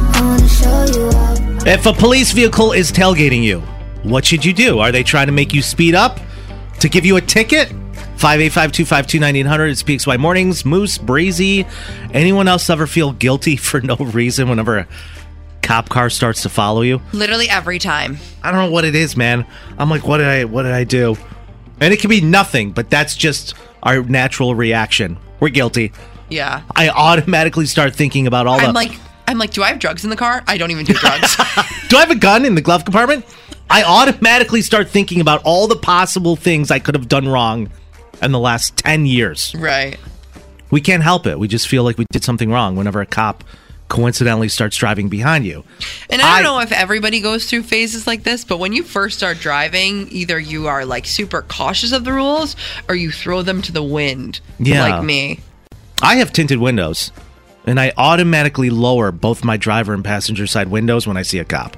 If a police vehicle is tailgating you, what should you do? Are they trying to make you speed up to give you a ticket? five eight five, two five two, nine eight hundred. It's P X Y Mornings. Moose, Breezy. Anyone else ever feel guilty for no reason whenever a cop car starts to follow you? Literally every time. I don't know what it is, man. I'm like, what did I what did I do? And it can be nothing, but that's just our natural reaction. We're guilty. Yeah. I automatically start thinking about all the... I'm like, I'm like, do I have drugs in the car? I don't even do drugs. Do I have a gun in the glove compartment? I automatically start thinking about all the possible things I could have done wrong in the last ten years. Right. We can't help it. We just feel like we did something wrong whenever a cop coincidentally starts driving behind you. And I don't I, know if everybody goes through phases like this, but when you first start driving, either you are like super cautious of the rules or you throw them to the wind, yeah. like me. I have tinted windows, and I automatically lower both my driver and passenger side windows when I see a cop.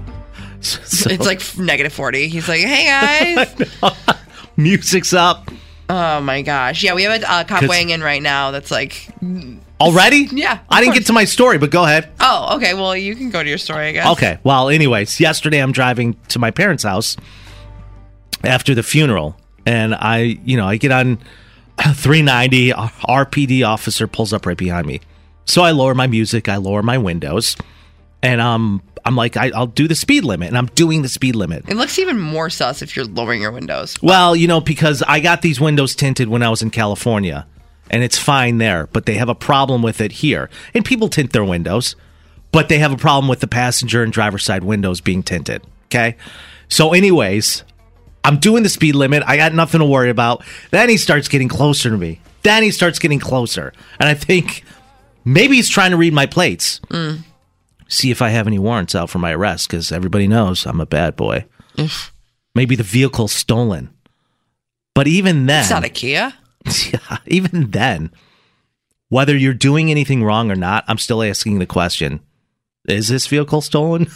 So, it's like negative forty. He's like, hey, guys. Music's up. Oh, my gosh. Yeah, we have a uh, cop weighing in right now that's like... Already? Yeah. I didn't course. get to my story, but go ahead. Oh, okay. Well, you can go to your story, I guess. Okay. Well, anyways, yesterday I'm driving to my parents' house after the funeral, and I, you know, I get on three ninety. R P D officer pulls up right behind me. So I lower my music, I lower my windows, and um, I'm like, I, I'll do the speed limit, and I'm doing the speed limit. It looks even more sus if you're lowering your windows. Well, you know, because I got these windows tinted when I was in California. And it's fine there, but they have a problem with it here. And people tint their windows, but they have a problem with the passenger and driver's side windows being tinted. Okay? So anyways, I'm doing the speed limit. I got nothing to worry about. Then he starts getting closer to me. Then he starts getting closer. And I think maybe he's trying to read my plates. Mm. See if I have any warrants out for my arrest, because everybody knows I'm a bad boy. Maybe the vehicle's stolen. But even then... It's not a Kia. Yeah, even then, whether you're doing anything wrong or not, I'm still asking the question, is this vehicle stolen?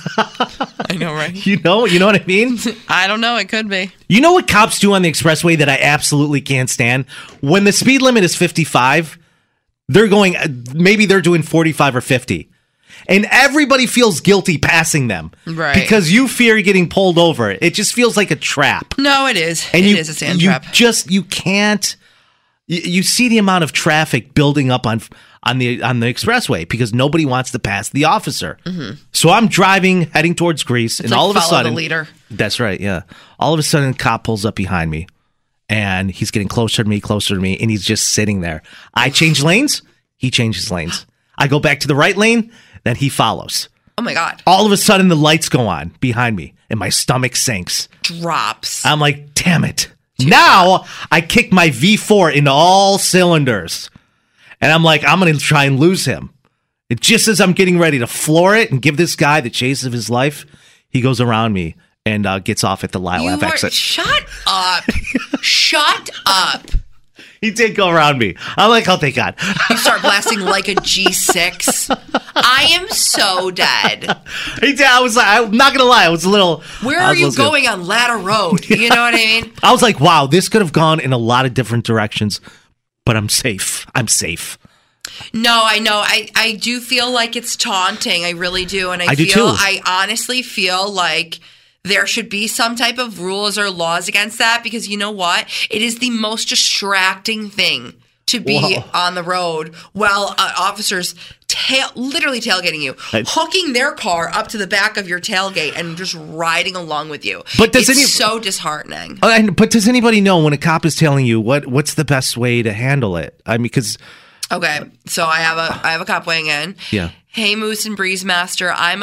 I know, right? You know, you know what I mean? I don't know. It could be. You know what cops do on the expressway that I absolutely can't stand? When the speed limit is fifty-five, they're going, maybe they're doing forty-five or fifty. And everybody feels guilty passing them. Right. Because you fear getting pulled over. It just feels like a trap. No, it is. And it you, is a sand you trap. Just, you can't. You see the amount of traffic building up on on the on the expressway because nobody wants to pass the officer. Mm-hmm. So I'm driving, heading towards Greece, it's and like all of a sudden, the leader. That's right, yeah. All of a sudden, a cop pulls up behind me, and he's getting closer to me, closer to me, and he's just sitting there. I change lanes, he changes lanes. I go back to the right lane, then he follows. Oh my God! All of a sudden, the lights go on behind me, and my stomach sinks. Drops. I'm like, damn it. Now I kick my V four into all cylinders, and I'm like, I'm going to try and lose him. And just as I'm getting ready to floor it and give this guy the chase of his life, he goes around me and uh, gets off at the Lyle you F were, exit. Shut up. Shut up. He did go around me. I'm like, oh, thank God. You start blasting like a G six. I am so dead. He did. I was like, I'm not going to lie. I was a little. Where are you going on Ladder Road? You know what I mean? I was like, wow, this could have gone in a lot of different directions, but I'm safe. I'm safe. No, I know. I, I do feel like it's taunting. I really do. And I, I do feel, too. I honestly feel like there should be some type of rules or laws against that because you know what? It is the most distracting thing to be Whoa. on the road while uh, officers tail, literally tailgating you, I, hooking their car up to the back of your tailgate and just riding along with you. But does it's any, so disheartening. Uh, and, but does anybody know when a cop is telling you what what's the best way to handle it? I mean, because okay, so I have a I have a cop weighing in. Yeah. Hey, Moose and Breeze Master, I'm a.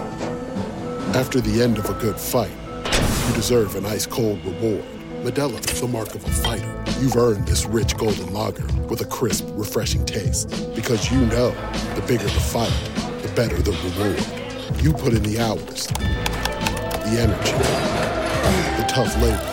After the end of a good fight, you deserve an ice-cold reward. Modelo is the mark of a fighter. You've earned this rich golden lager with a crisp, refreshing taste. Because you know, the bigger the fight, the better the reward. You put in the hours, the energy, the tough labor.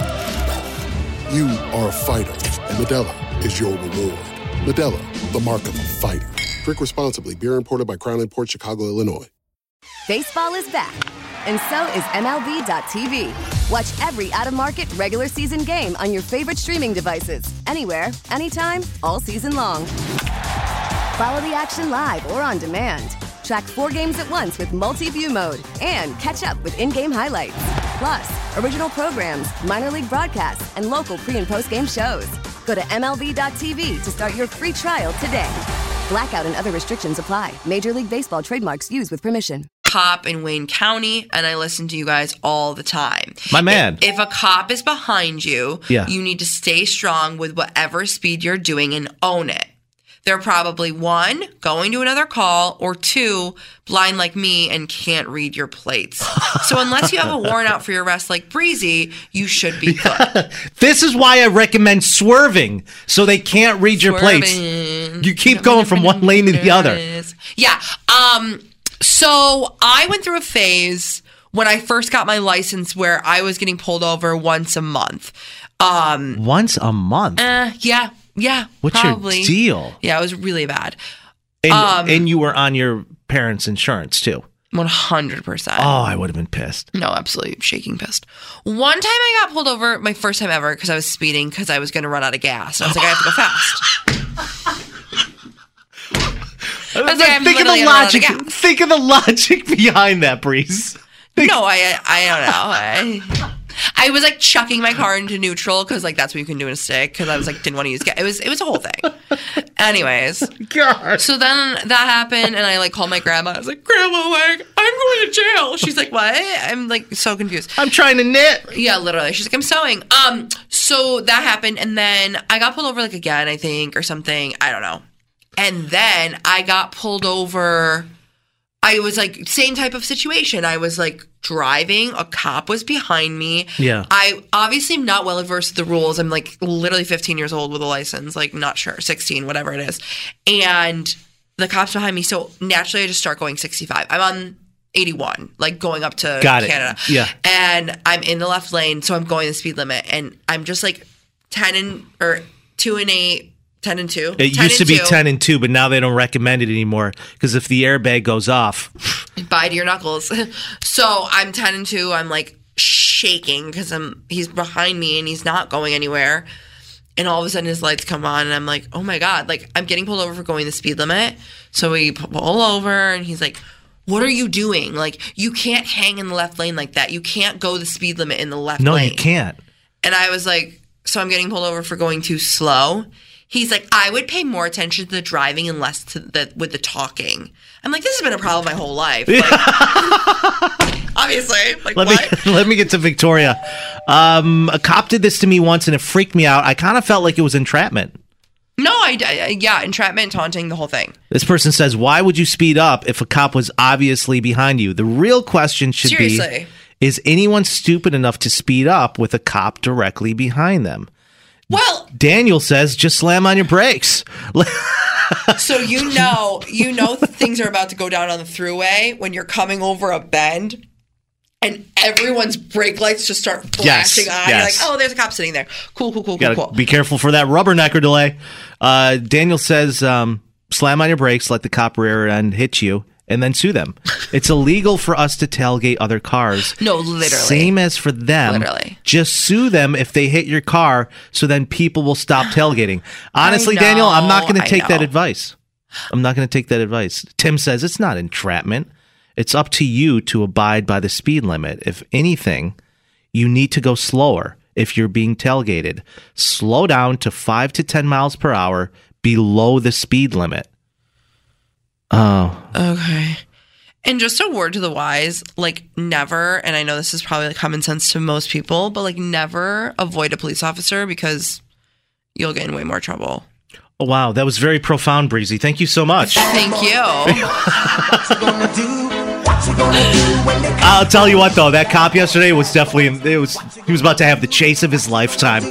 You are a fighter, and Modelo is your reward. Modelo, the mark of a fighter. Drink responsibly. Beer imported by Crown Imports, Chicago, Illinois. Baseball is back, and so is M L B dot T V. Watch every out-of-market regular season game on your favorite streaming devices, anywhere, anytime, all season long. Follow the action live or on demand. Track four games at once with multi-view mode and catch up with in-game highlights. Plus, original programs, minor league broadcasts, and local pre- and post-game shows. Go to M L B dot T V to start your free trial today. Blackout and other restrictions apply. Major League Baseball trademarks used with permission. Cop in Wayne County, and I listen to you guys all the time. My man. If, if a cop is behind you, yeah. you need to stay strong with whatever speed you're doing and own it. They're probably, one, going to another call, or two, blind like me and can't read your plates. So unless you have a warrant out for your arrest like Breezy, you should be good. This is why I recommend swerving, so they can't read your Swerving. plates. You keep going from one lane to the other. Yeah. Um. So I went through a phase when I first got my license where I was getting pulled over once a month. Um. Once a month? Uh, yeah. Yeah. What's probably. your deal? Yeah, it was really bad. And, um, and you were on your parents' insurance too. one hundred percent. Oh, I would have been pissed. No, absolutely shaking pissed. One time I got pulled over, my first time ever, because I was speeding because I was going to run out of gas. I was like, I have to go fast. I was like, I'm think of the logic. Think of the logic behind that, Breeze. No, I I don't know. I I was like chucking my car into neutral because like that's what you can do in a stick because I was like didn't want to use gas. It was it was a whole thing. Anyways, God. So then that happened and I like called my grandma. I was like, Grandma, like I'm going to jail. She's like, what? I'm like so confused. I'm trying to knit. Yeah, literally. She's like, I'm sewing. Um, so that happened and then I got pulled over like again, I think, or something. I don't know. And then I got pulled over. I was like, same type of situation. I was like driving. A cop was behind me. Yeah. I obviously am not well versed with the rules. I'm like literally fifteen years old with a license, like not sure, sixteen, whatever it is. And the cop's behind me. So naturally I just start going sixty-five. I'm on eighty-one, like going up to Got it. Canada. Yeah. And I'm in the left lane. So I'm going the speed limit. And I'm just like ten and, or two and eight. ten and two. It used to be ten and two, but now they don't recommend it anymore because if the airbag goes off, bye to your knuckles. So I'm ten and two. I'm like shaking because I'm he's behind me and he's not going anywhere. And all of a sudden his lights come on and I'm like, oh my God, like I'm getting pulled over for going the speed limit. So we pull over and he's like, what are you doing? Like you can't hang in the left lane like that. You can't go the speed limit in the left no, lane. you can't. And I was like, so I'm getting pulled over for going too slow. He's like, I would pay more attention to the driving and less to the with the talking. I'm like, this has been a problem my whole life. Like, obviously. Like, let what? me let me get to Victoria. Um, a cop did this to me once and it freaked me out. I kind of felt like it was entrapment. No, I, I yeah, entrapment, taunting, the whole thing. This person says, why would you speed up if a cop was obviously behind you? The real question should Seriously. be, is anyone stupid enough to speed up with a cop directly behind them? Well, Daniel says, just slam on your brakes. So you know, you know things are about to go down on the thruway when you're coming over a bend and everyone's brake lights just start flashing Yes, on. yes. You're like, oh, there's a cop sitting there. Cool, cool, cool, Gotta cool, cool. be careful for that rubbernecker delay. Uh, Daniel says, um, slam on your brakes, let the cop rear end hit you, and then sue them. It's illegal for us to tailgate other cars. No, literally. Same as for them. Literally. Just sue them if they hit your car so then people will stop tailgating. Honestly, I Daniel, I'm not know, going I to take that know. advice. I'm not going to take that advice. Tim says it's not entrapment. It's up to you to abide by the speed limit. If anything, you need to go slower if you're being tailgated. Slow down to five to ten miles per hour below the speed limit. Oh. Okay. And just a word to the wise, like never, and I know this is probably like common sense to most people, but like never avoid a police officer because you'll get in way more trouble. Oh, wow. That was very profound, Breezy. Thank you so much. Thank you. I'll tell you what, though. That cop yesterday was definitely, it was, he was about to have the chase of his lifetime.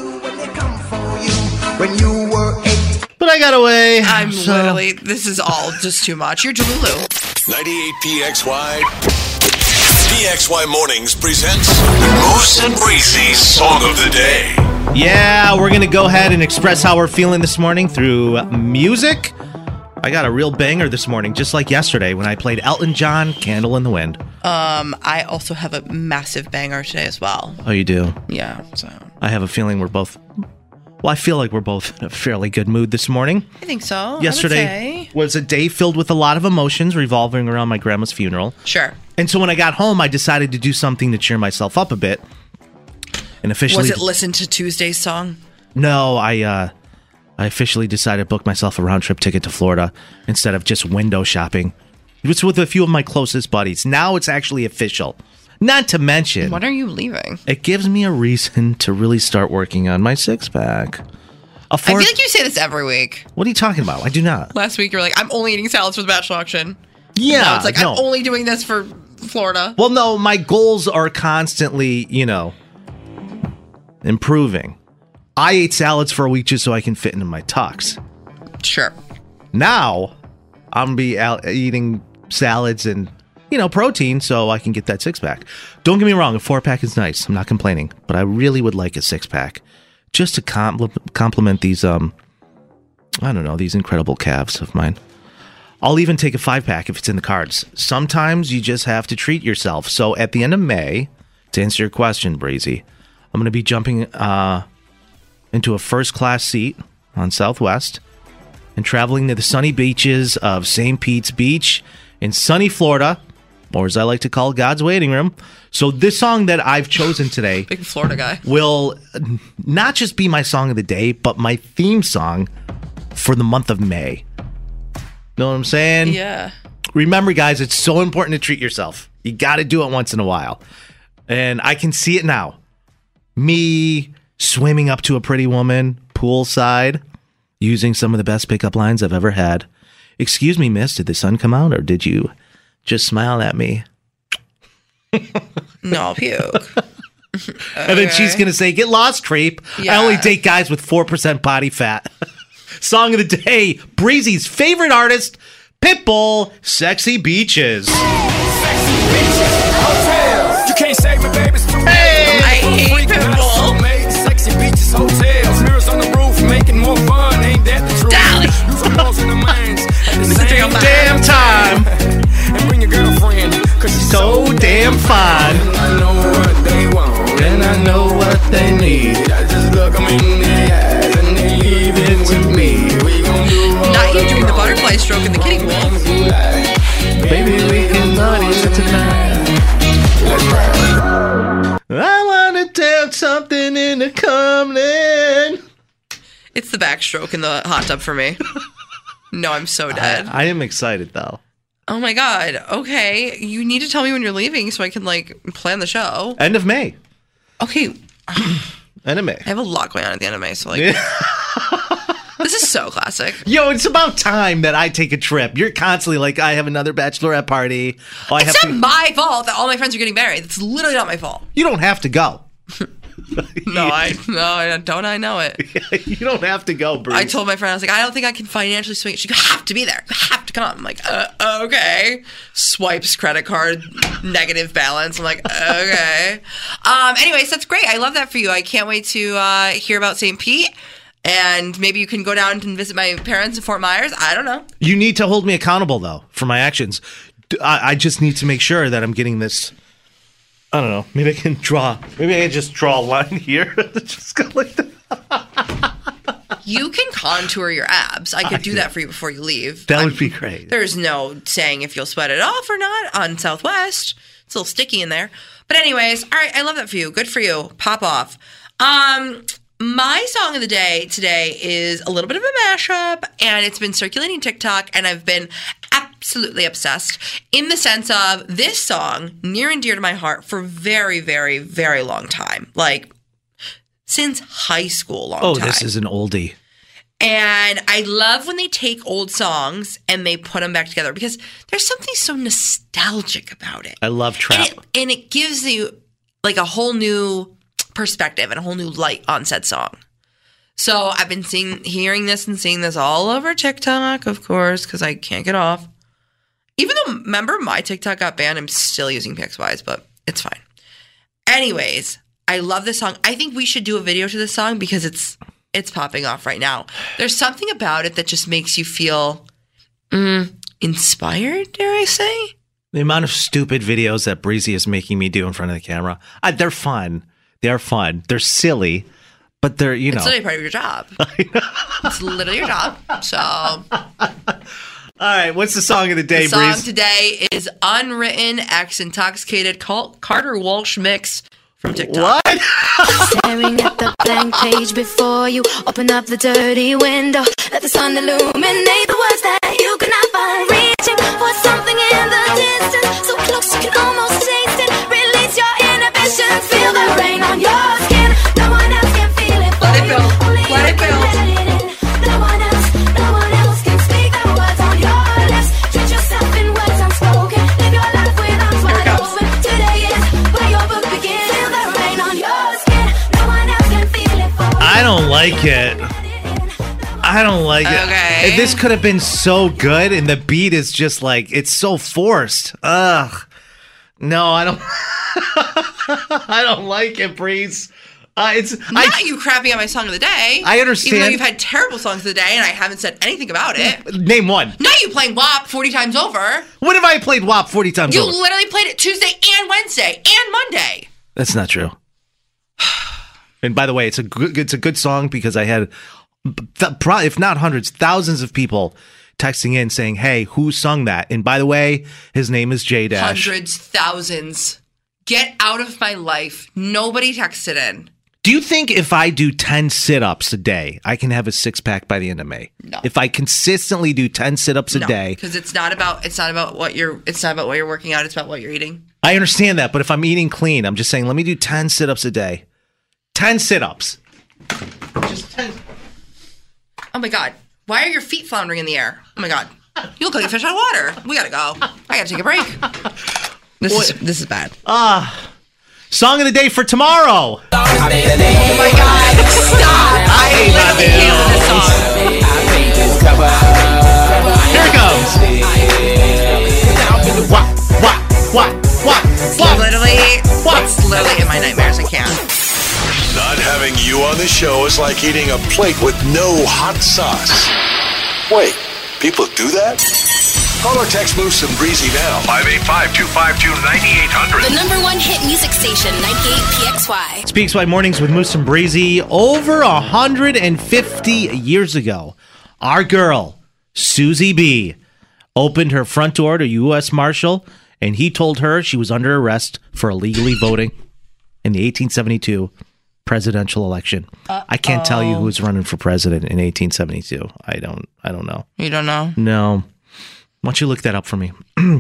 But I got away. I'm so. literally, this is all just too much. You're Delulu. ninety-eight P X Y. P X Y Mornings presents Moose and Breezy's Song of the Day. Yeah, we're going to go ahead and express how we're feeling this morning through music. I got a real banger this morning, just like yesterday when I played Elton John, Candle in the Wind. Um, I also have a massive banger today as well. Oh, you do? Yeah, so. I have a feeling we're both... Well, I feel like we're both in a fairly good mood this morning. I think so. Yesterday was a day filled with a lot of emotions revolving around my grandma's funeral. Sure. And so when I got home, I decided to do something to cheer myself up a bit. And officially... Was it listen to Tuesday's song? No, I uh, I officially decided to book myself a round trip ticket to Florida instead of just window shopping. It was with a few of my closest buddies. Now it's actually official. Not to mention... When are you leaving? It gives me a reason to really start working on my six-pack. I feel like you say this every week. What are you talking about? I do not. Last week you were like, I'm only eating salads for the bachelor auction. Yeah, Now it's like, no. I'm only doing this for Florida. Well, no, my goals are constantly, you know, improving. I ate salads for a week just so I can fit into my tux. Sure. Now, I'm going to be out eating salads and, you know, protein so I can get that six-pack. Don't get me wrong, a four-pack is nice. I'm not complaining. But I really would like a six-pack just to compl- complement these, um, I don't know, these incredible calves of mine. I'll even take a five-pack if it's in the cards. Sometimes you just have to treat yourself. So at the end of May, to answer your question, Breezy, I'm going to be jumping uh, into a first-class seat on Southwest and traveling to the sunny beaches of Saint Pete's Beach in sunny Florida, or as I like to call God's waiting room. So this song that I've chosen today big Florida guy will not just be my song of the day, but my theme song for the month of May. Know what I'm saying? Yeah. Remember, guys, it's so important to treat yourself. You got to do it once in a while. And I can see it now. Me swimming up to a pretty woman poolside, using some of the best pickup lines I've ever had. Excuse me, miss, did the sun come out or did you just smile at me? No, I'll puke. And then she's going to say, get lost, creep. Yeah. I only date guys with four percent body fat. Song of the day, Breezy's favorite artist, Pitbull, Sexy Beaches. Sexy beaches, hotels. You can't save me, baby. Hey, I hate Pitbull. Sexy beaches, hotels. Mirrors on the roof, making more fun. Ain't that the truth? Use the walls in the minds at the same damn time. And bring your girlfriend, cause she's so damn fine. And I know what they want, and I know what they need. I just look them in the eyes, and they leave it with me. We gon' do all Not you doing the butterfly stroke in the kidding pool. Baby, we can party tonight. Let's ride. I want to tell something in the coming. It's the backstroke in the hot tub for me. No, I'm so dead. I, I am excited, though. Oh, my God. Okay. You need to tell me when you're leaving so I can, like, plan the show. End of May. Okay. End of May. I have a lot going on at the end of May, so, like... This is so classic. Yo, it's about time that I take a trip. You're constantly like, I have another bachelorette party. Oh, I it's have not to... my fault that all my friends are getting married. It's literally not my fault. You don't have to go. No, I no, I don't. I know it. You don't have to go, Bruce. I told my friend, I was like, I don't think I can financially swing it. She goes, you have to be there. You have to come. I'm like, uh, okay. Swipes credit card, negative balance. I'm like, okay. Um. Anyways, that's great. I love that for you. I can't wait to uh, hear about Saint Pete. And maybe you can go down and visit my parents in Fort Myers. I don't know. You need to hold me accountable, though, for my actions. I, I just need to make sure that I'm getting this. I don't know. Maybe I can draw. Maybe I can just draw a line here. Just go like that. You can contour your abs. I could do that for you before you leave. That would I'm, be great. There's no saying if you'll sweat it off or not on Southwest. It's a little sticky in there. But anyways, all right. I love that for you. Good for you. Pop off. Um... My song of the day today is a little bit of a mashup, and it's been circulating TikTok, and I've been absolutely obsessed in the sense of this song, near and dear to my heart for very, very, very long time. Like, since high school, long oh, time. Oh, this is an oldie. And I love when they take old songs and they put them back together because there's something so nostalgic about it. I love trap. And it, and it gives you, like, a whole new... perspective and a whole new light on said song. So I've been seeing, hearing this and seeing this all over TikTok, of course, because I can't get off. Even though, remember, my TikTok got banned, I'm still using P X Ys, but it's fine. Anyways, I love this song. I think we should do a video to this song because it's it's popping off right now. There's something about it that just makes you feel mm, inspired, dare I say? The amount of stupid videos that Breezy is making me do in front of the camera, I, they're fun. They're fun. They're silly, but they're, you know. It's literally part of your job. It's literally your job. So. All right. What's the song of the day, Breeze? The song Breeze? today is Unwritten X Intoxicated Carter Walsh Mix from TikTok. What? Staring at the blank page before you. Open up the dirty window. Let the sun illuminate the words that you cannot find. Reaching for something in the distance. So close you can almost taste it. Release your inhibitions. Feel the rain on your skin. No one else can feel it. Let it build. Let it build. No one else, no one else can speak the words on your lips. Treat yourself in words unspoken. Live your life with arms wide open. Today is where your book begins. Feel the rain on your skin. No one else can feel it. I don't like it. I don't like it. Okay. okay. This could have been so good, and the beat is just like, it's so forced. Ugh. No, I don't. I don't like it, Breeze. Uh, it's not I, you crapping on my song of the day. I understand. Even though you've had terrible songs of the day, and I haven't said anything about it. Name one. Now you playing W A P forty times over. When have I played W A P forty times you over? You literally played it Tuesday and Wednesday and Monday. That's not true. And by the way, it's a good, it's a good song because I had, probably if not hundreds, thousands of people texting in saying, "Hey, who sung that?" And by the way, his name is J Dash. Hundreds, thousands. Get out of my life. Nobody texted in. Do you think if I do ten sit-ups a day, I can have a six-pack by the end of May? No. If I consistently do ten sit-ups a no, day, because it's not about it's not about what you're it's not about what you're working out. It's about what you're eating. I understand that, but if I'm eating clean, I'm just saying, let me do ten sit-ups a day. ten sit-ups. Just ten. Oh my God! Why are your feet floundering in the air? Oh my God! You look like a fish out of water. We gotta go. I gotta take a break. This what? is this is bad. Ah. Uh, Song of the day for tomorrow. Oh my God! Stop! I literally can't this song. Here it comes. Wah, wah, wah, wah, wah. Literally, wah. It's literally in my nightmares. I can't. Not having you on the show is like eating a plate with no hot sauce. Wait, people do that? Call or text Moose and Breezy now. five eight five, two five two, nine eight zero zero. The number one hit music station, ninety-eight P X Y. P X Y Mornings with Moose and Breezy. Over one hundred fifty years ago, our girl, Susie B., opened her front door to U S Marshal, and he told her she was under arrest for illegally voting in the eighteen seventy-two presidential election. Uh-oh. I can't tell you who was running for president in eighteen seventy-two. I don't. I don't know. You don't know? No. Why don't you look that up for me?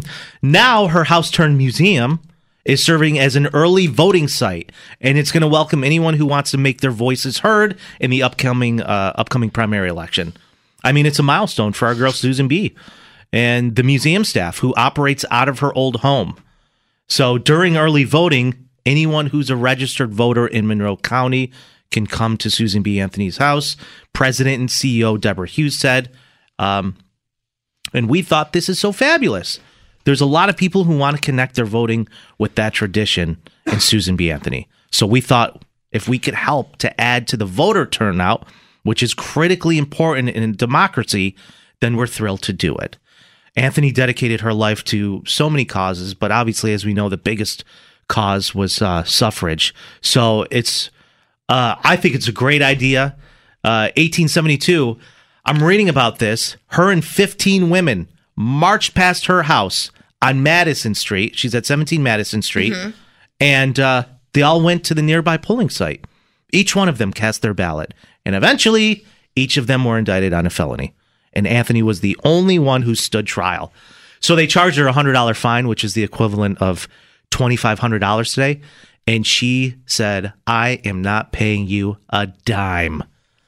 Now her house-turned-museum is serving as an early voting site, and it's going to welcome anyone who wants to make their voices heard in the upcoming uh, upcoming primary election. I mean, it's a milestone for our girl Susan B. and the museum staff who operates out of her old home. So during early voting, anyone who's a registered voter in Monroe County can come to Susan B. Anthony's house. President and C E O Deborah Hughes said, um, and we thought this is so fabulous. There's a lot of people who want to connect their voting with that tradition in Susan B. Anthony. So we thought if we could help to add to the voter turnout, which is critically important in a democracy, then we're thrilled to do it. Anthony dedicated her life to so many causes, but obviously, as we know, the biggest cause was uh, suffrage. So it's, uh, I think it's a great idea. Uh, eighteen seventy-two, I'm reading about this. Her and fifteen women marched past her house on Madison Street. She's at seventeen Madison Street. Mm-hmm. And uh, they all went to the nearby polling site. Each one of them cast their ballot. And eventually, each of them were indicted on a felony. And Anthony was the only one who stood trial. So they charged her a one hundred dollars fine, which is the equivalent of twenty-five hundred dollars today. And she said, I am not paying you a dime.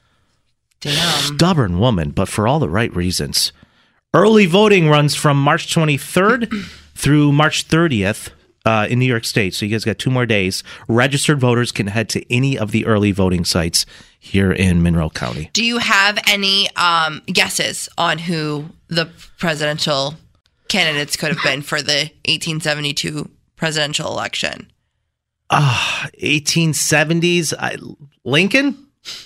Damn. Stubborn woman, but for all the right reasons. Early voting runs from March twenty-third through March thirtieth uh, in New York State. So you guys got two more days. Registered voters can head to any of the early voting sites here in Monroe County. Do you have any um, guesses on who the presidential candidates could have been for the eighteen seventy-two presidential election? Ah, uh, eighteen seventies. I, Lincoln?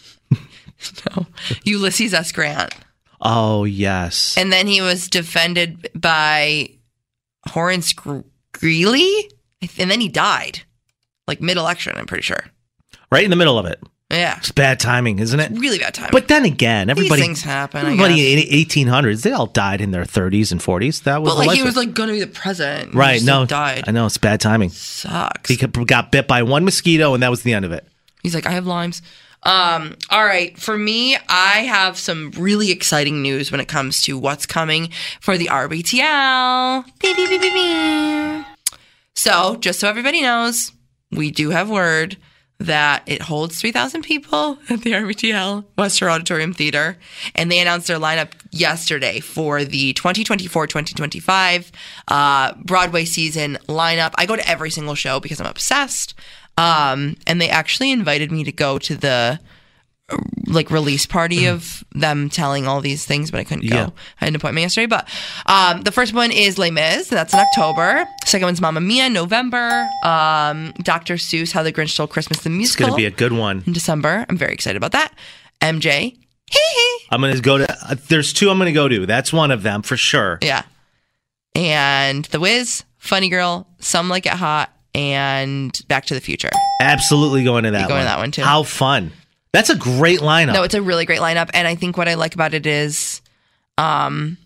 No, Ulysses S. Grant. Oh, yes. And then he was defended by Horace Greeley, and then he died, like mid-election, I'm pretty sure. Right in the middle of it. Yeah. It's bad timing, isn't it? Really bad timing. But then again, everybody, these things happen. Everybody in the eighteen hundreds, they all died in their thirties and forties. That was but like the he was like going to be the president. Right? He just, no, like, died. I know it's bad timing. Sucks. He got bit by one mosquito, and that was the end of it. He's like, I have Lyme's. Um, all right. For me, I have some really exciting news when it comes to what's coming for the R B T L. Beep, beep, beep, beep, beep. So, just so everybody knows, we do have word that it holds three thousand people at the R B T L Western Auditorium Theater. And they announced their lineup yesterday for the twenty twenty-four twenty twenty-five uh, Broadway season lineup. I go to every single show because I'm obsessed. Um, and they actually invited me to go to the like release party of them telling all these things, but I couldn't go. Yeah. I had an appointment yesterday. But um, the first one is Les Mis, and that's in October. Second one's Mamma Mia in November. Um, Doctor Seuss, How the Grinch Stole Christmas, the It's musical. going to be a good one. In December. I'm very excited about that. M J. I'm going to go to, uh, there's two I'm going to go to. That's one of them for sure. Yeah. And The Wiz, Funny Girl, Some Like It Hot, and Back to the Future. Absolutely going to that You're going one. to that one too. How fun. That's a great lineup. No, it's a really great lineup. And I think what I like about it is um,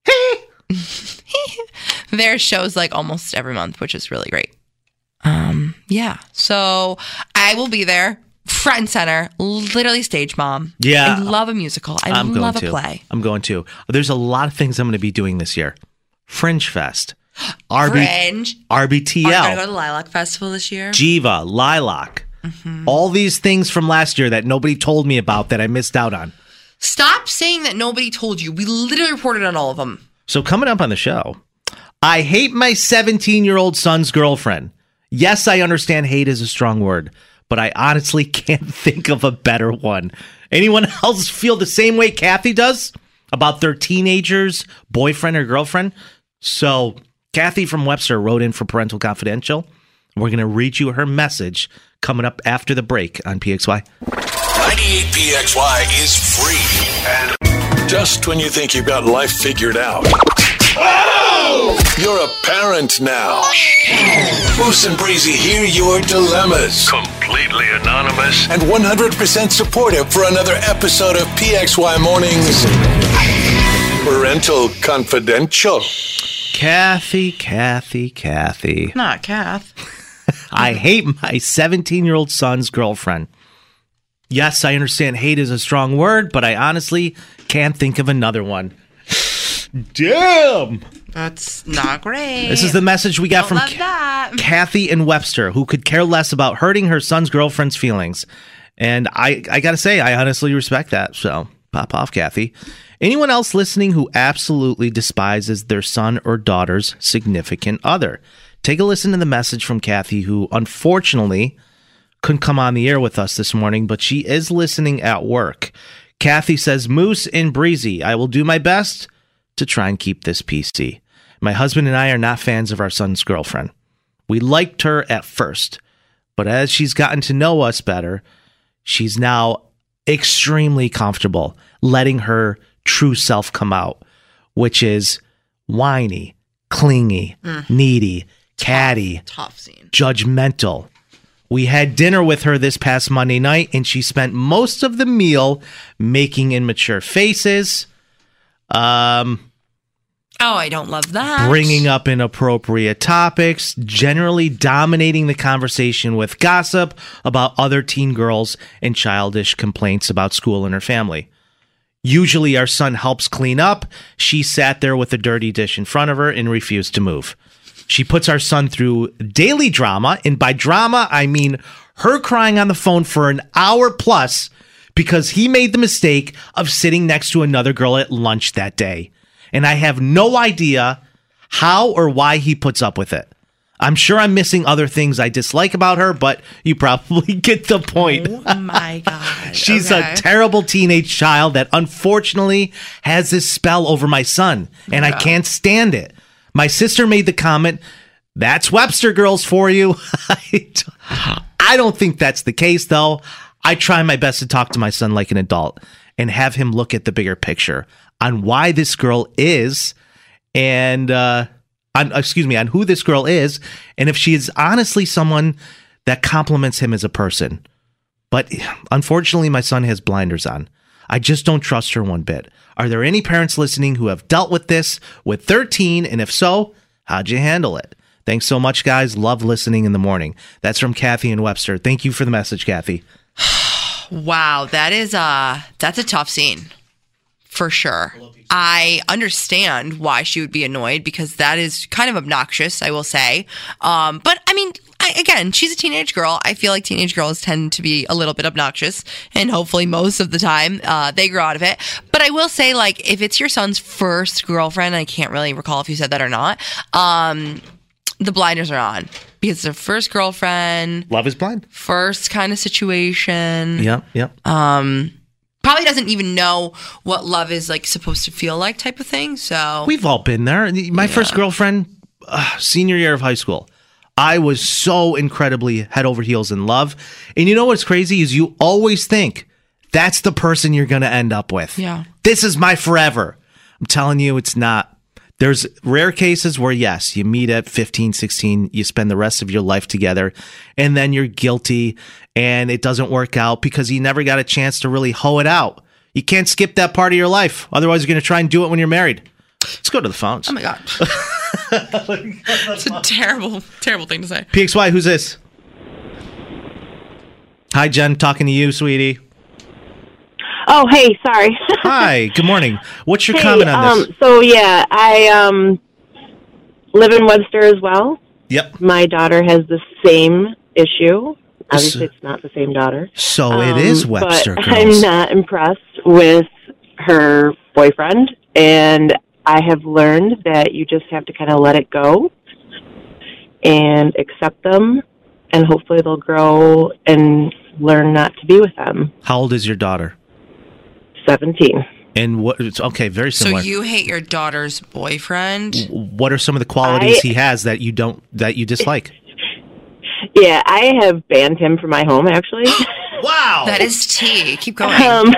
there's shows like almost every month, which is really great. Um, yeah. So I will be there, front and center, literally stage mom. Yeah. I love a musical. I I'm love going a to. play. I'm going to. There's a lot of things I'm going to be doing this year. Fringe Fest. R B, Fringe. R B T L. Are you going to go to the Lilac Festival this year? Jiva, Lilac. Mm-hmm. All these things from last year that nobody told me about that I missed out on. Stop saying that nobody told you. We literally reported on all of them. So coming up on the show, I hate my seventeen-year-old son's girlfriend. Yes, I understand hate is a strong word, but I honestly can't think of a better one. Anyone else feel the same way Kathy does about their teenager's boyfriend or girlfriend? So Kathy from Webster wrote in for Parental Confidential. We're going to read you her message coming up after the break on P X Y. ninety-eight P X Y is free. And just when you think you've got life figured out, oh! You're a parent now. Moose and Breezy hear your dilemmas. Completely anonymous. And one hundred percent supportive for another episode of P X Y Mornings Parental Confidential. Kathy, Kathy, Kathy. Not Kath. I hate my seventeen-year-old son's girlfriend. Yes, I understand hate is a strong word, but I honestly can't think of another one. Damn! That's not great. This is the message we got Don't from love that. Kathy in Webster, who could care less about hurting her son's girlfriend's feelings. And I, I got to say, I honestly respect that. So pop off, Kathy. Anyone else listening who absolutely despises their son or daughter's significant other? Take a listen to the message from Kathy, who unfortunately couldn't come on the air with us this morning, but she is listening at work. Kathy says, Moose and Breezy, I will do my best to try and keep this P C. My husband and I are not fans of our son's girlfriend. We liked her at first, but as she's gotten to know us better, she's now extremely comfortable letting her true self come out, which is whiny, clingy, Mm. needy, catty, Tough scene. judgmental. We had dinner with her this past Monday night, and she spent most of the meal making immature faces, um, Oh, I don't love that. bringing up inappropriate topics, generally dominating the conversation with gossip about other teen girls and childish complaints about school and her family. Usually our son helps clean up. She sat there with a dirty dish in front of her and refused to move. She puts our son through daily drama, and by drama, I mean her crying on the phone for an hour plus because he made the mistake of sitting next to another girl at lunch that day. And I have no idea how or why he puts up with it. I'm sure I'm missing other things I dislike about her, but you probably get the point. Oh my God. She's Okay. a terrible teenage child that unfortunately has this spell over my son, and I Yeah. can't stand it. My sister made the comment, that's Webster girls for you. I don't think that's the case, though. I try my best to talk to my son like an adult and have him look at the bigger picture on why this girl is and, uh, on, excuse me, on who this girl is and if she is honestly someone that compliments him as a person. But unfortunately, my son has blinders on. I just don't trust her one bit. Are there any parents listening who have dealt with this with thirteen? And if so, how'd you handle it? Thanks so much, guys. Love listening in the morning. That's from Kathy and Webster. Thank you for the message, Kathy. Wow, that is a that's a tough scene for sure. I understand why she would be annoyed because that is kind of obnoxious, I will say. Um, but I mean, I, again, she's a teenage girl. I feel like teenage girls tend to be a little bit obnoxious, and hopefully most of the time uh, they grow out of it. But I will say, like, if it's your son's first girlfriend, I can't really recall if you said that or not. Um, the blinders are on because it's their first girlfriend. Love is blind. First kind of situation. Yep, yep. Um, probably doesn't even know what love is like supposed to feel like type of thing. So We've all been there. My Yeah. first girlfriend, uh, senior year of high school, I was so incredibly head over heels in love. And you know what's crazy is you always think that's the person you're going to end up with. Yeah. This is my forever. I'm telling you, it's not. There's rare cases where, yes, you meet at fifteen, sixteen, you spend the rest of your life together, and then you're guilty and it doesn't work out because you never got a chance to really hoe it out. You can't skip that part of your life. Otherwise, you're going to try and do it when you're married. Let's go to the phones. Oh my God. It's a terrible, terrible thing to say. P X Y, who's this? Hi, Jen. Talking to you, sweetie. Oh, hey, sorry. Hi, good morning. What's your Hey, comment on this? Um, so, yeah, I um, live in Webster as well. Yep. My daughter has the same issue. Obviously, it's not the same daughter. So it is Um, Webster, but girls. I'm not impressed with her boyfriend, and I have learned that you just have to kind of let it go and accept them, and hopefully they'll grow and learn not to be with them. How old is your daughter? seventeen. And what? it's- Okay, very So similar. you hate your daughter's boyfriend? What are some of the qualities I- he has that you don't that you dislike? Yeah, I have banned him from my home, actually. Wow. That is tea. Keep going. Um,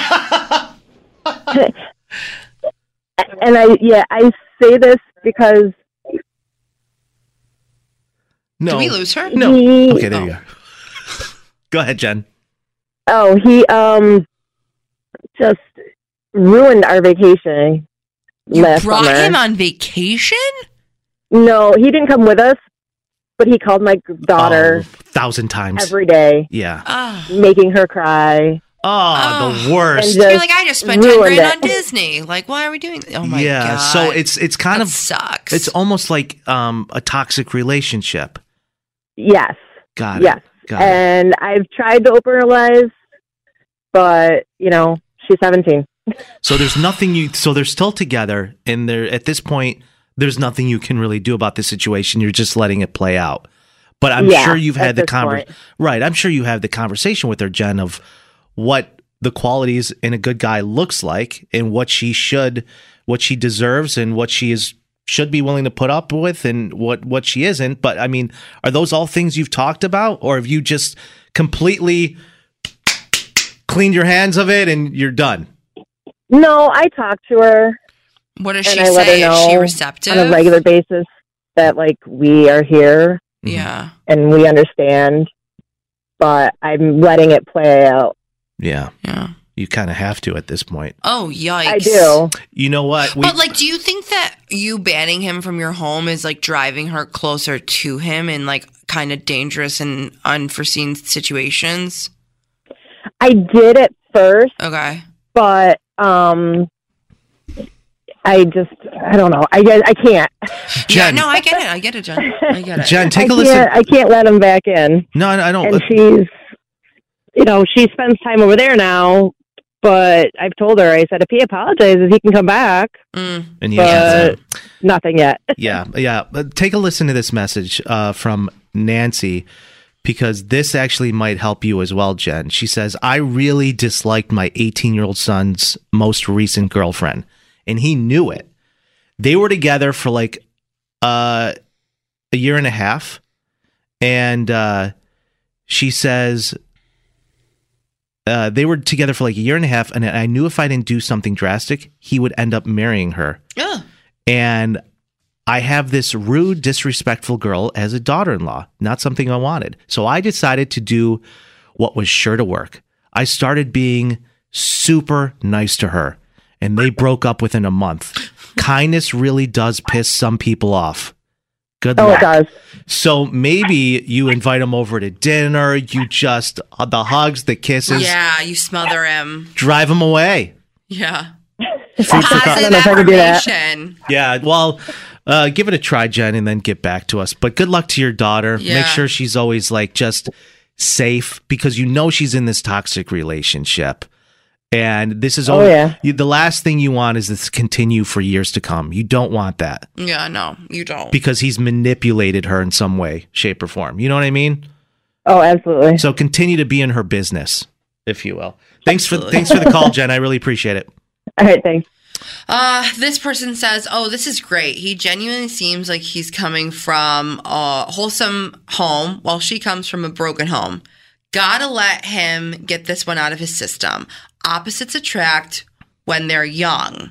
and I, yeah, I say this because No. Did we lose her? No. He- Okay, there you go. Go ahead, Jen. oh, he um just ruined our vacation You last brought summer. him on vacation? No, he didn't come with us, but he called my daughter Oh, thousand times. every day, Yeah. Oh. making her cry. Oh, the worst. And You're just like, I just spent ten ruined grand it. on Disney. Like, why are we doing Oh my yeah. God. So it's it's kind That of sucks. It's almost like um a toxic relationship. Yes, Got it. yes. Got it. And I've tried to open her lives, but you know, she's seventeen. So there's nothing you. So they're still together, and they're at this point. There's nothing you can really do about this situation. You're just letting it play out. But I'm Yeah, sure you've at had the this conversation. point. Right. I'm sure you have the conversation with her, Jen, of what the qualities in a good guy looks like, and what she should, what she deserves, and what she is should be willing to put up with, and what what she isn't. But I mean, are those all things you've talked about, or have you just completely cleaned your hands of it and you're done? No, I talk to her. What does and she I let her say? Is know she receptive? on a regular basis that like we are here Yeah. and we understand, but I'm letting it play out. Yeah. Yeah. You kind of have to at this point. Oh, yikes. I do. You know what? We, But like, do you think that you banning him from your home is like driving her closer to him in like kind of dangerous and unforeseen situations? I did at first, Okay. but um, I just I don't know. I guess I can't. Yeah, no, I get it. I get it, Jen. I get it. Jen, take I a listen. can't- I can't let him back in. No, I I don't. And she's, you know, she spends time over there now. But I've told her, I said, if he apologizes, he can come back. Mm. And he but hasn't. nothing yet. yeah, yeah. But take a listen to this message uh, from Nancy, because this actually might help you as well, Jen. She says, I really disliked my eighteen-year-old son's most recent girlfriend, and he knew it. They were together for like uh, a year and a half, and uh, she says... Uh, they were together for like a year and a half, and I knew if I didn't do something drastic, he would end up marrying her. Yeah. And I have this rude, disrespectful girl as a daughter-in-law, not something I wanted. So I decided to do what was sure to work. I started being super nice to her, and they broke up within a month. Kindness really does piss some people off. Good Oh, luck. it does. So maybe you invite him over to dinner. You just uh, the hugs, the kisses. Yeah, you smother him. Drive him away. Yeah. Food for thought. Positive affirmation. Yeah. Well, uh, give it a try, Jen, and then get back to us. But good luck to your daughter. Yeah. Make sure she's always like just safe, because you know she's in this toxic relationship. And this is Oh, only, yeah. you, the last thing you want is this to continue for years to come. You don't want that Yeah, no, you don't. because he's manipulated her in some way, shape, or form. You know what I mean? Oh, absolutely. So continue to be in her business, if you will. Thanks for thanks for the call, Jen. I really appreciate it. All right, thanks. Uh, this person says, oh, this is great. He genuinely seems like he's coming from a wholesome home while she comes from a broken home. Gotta let him get this one out of his system. Opposites attract when they're young.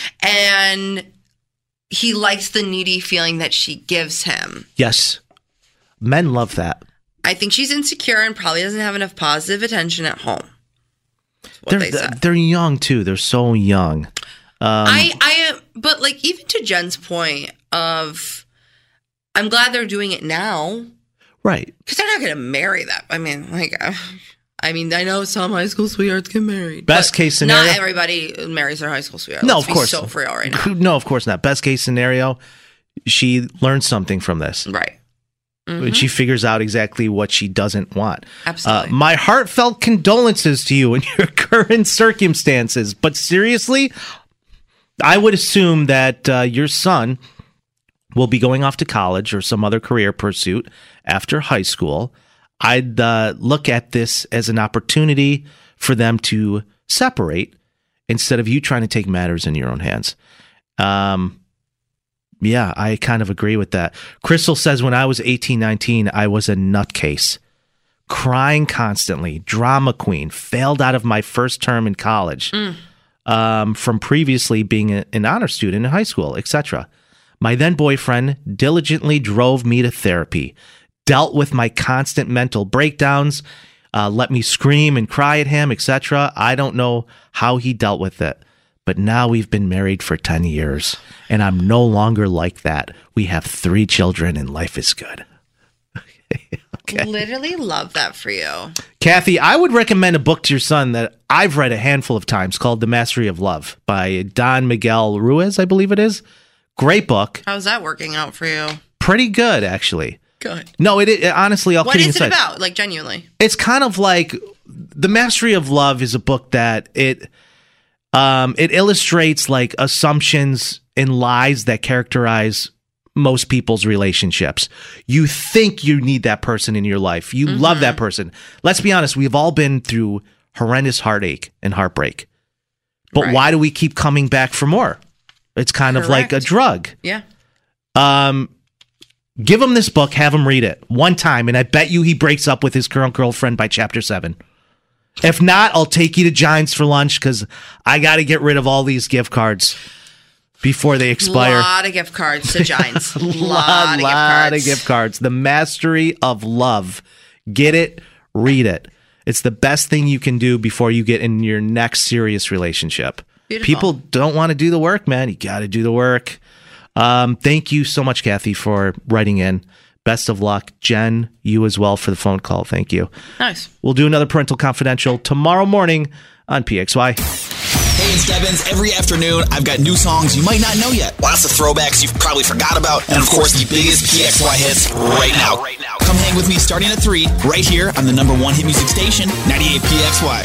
And he likes the needy feeling that she gives him. Yes. Men love that. I think she's insecure and probably doesn't have enough positive attention at home. That's what They're they said. they're young too. They're so young. Um, I, I, but like even to Jen's point of, I'm glad they're doing it now. Right. Because they're not going to marry that. I mean, like, uh, I mean, I know some high school sweethearts get married. Best but case scenario. Not everybody marries their high school sweetheart. No, Let's of be course. so for real right now. No, of course not. Best case scenario, she learns something from this. Right. And she figures out exactly what she doesn't want. Absolutely. Uh, my heartfelt condolences to you in your current circumstances. But seriously, I would assume that uh, your son will be going off to college or some other career pursuit after high school. I'd uh, look at this as an opportunity for them to separate instead of you trying to take matters in your own hands. Um, yeah, I kind of agree with that. Crystal says, when I was eighteen, nineteen, I was a nutcase. Crying constantly, drama queen, failed out of my first term in college Mm. um, from previously being a, an honor student in high school, et cetera. My then boyfriend diligently drove me to therapy, dealt with my constant mental breakdowns, uh, let me scream and cry at him, et cetera. I don't know how he dealt with it, but now we've been married for ten years, and I'm no longer like that. We have three children, and life is good. Okay. Literally love that for you. Kathy, I would recommend a book to your son that I've read a handful of times called The Mastery of Love by Don Miguel Ruiz, I believe it is. Great book. How's that working out for you? Pretty good, actually. Good. No, it, it honestly, all What kidding is it aside, about? Like, genuinely. it's kind of like The Mastery of Love is a book that it um it illustrates like assumptions and lies that characterize most people's relationships. You think you need that person in your life. You Mm-hmm. love that person. Let's be honest, we've all been through horrendous heartache and heartbreak. But Right. why do we keep coming back for more? It's kind of like a Correct. drug. Yeah. Um, give him this book, have him read it one time, and I bet you he breaks up with his current girlfriend by chapter seven. If not, I'll take you to Giants for lunch because I got to get rid of all these gift cards before they expire. A lot of gift cards to Giants. A lot, lot, of lot gift cards. of gift cards. The Mastery of Love. Get it, read it. It's the best thing you can do before you get in your next serious relationship. Beautiful. People don't want to do the work, man. You got to do the work. Um, thank you so much, Kathy, for writing in. Best of luck. Jen, you as well for the phone call. Thank you. Nice. We'll do another Parental Confidential tomorrow morning on P X Y. Hey, it's Stebbins. Every afternoon, I've got new songs you might not know yet. Lots of throwbacks you've probably forgot about. And, of course, the biggest P X Y hits right now. Come hang with me starting at three, right here on the number one hit music station, ninety-eight P X Y.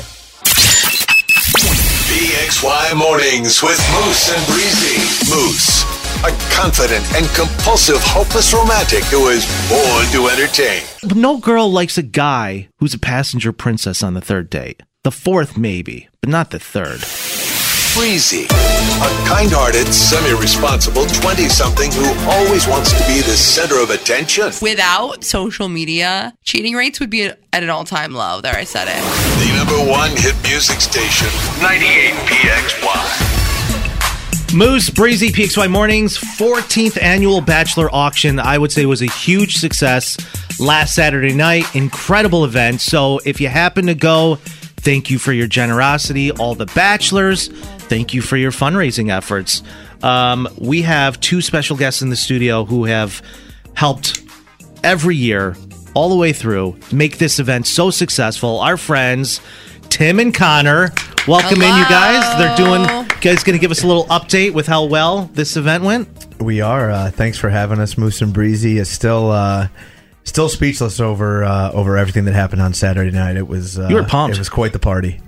P X Y Mornings with Moose and Breezy. Moose, a confident and compulsive hopeless romantic who is born to entertain. But no girl likes a guy who's a passenger princess on the third date. The fourth, maybe, but not the third. Breezy, a kind-hearted, semi-responsible twenty-something who always wants to be the center of attention. Without social media, cheating rates would be at an all-time low. There, I said it. The number one hit music station, ninety-eight P X Y. Moose, Breezy, P X Y Mornings, fourteenth annual Bachelor Auction, I would say was a huge success last Saturday night. Incredible event. So if you happen to go, thank you for your generosity. All the bachelors, thank you for your fundraising efforts. Um, we have two special guests in the studio who have helped every year, all the way through, make this event so successful. Our friends, Tim and Connor. Welcome in, you guys. They're doing, you guys going to give us a little update with how well this event went? We are. Uh, thanks for having us, Moose and Breezy. Is still uh, still speechless over uh, over everything that happened on Saturday night. It was uh, You were pumped. It was quite the party.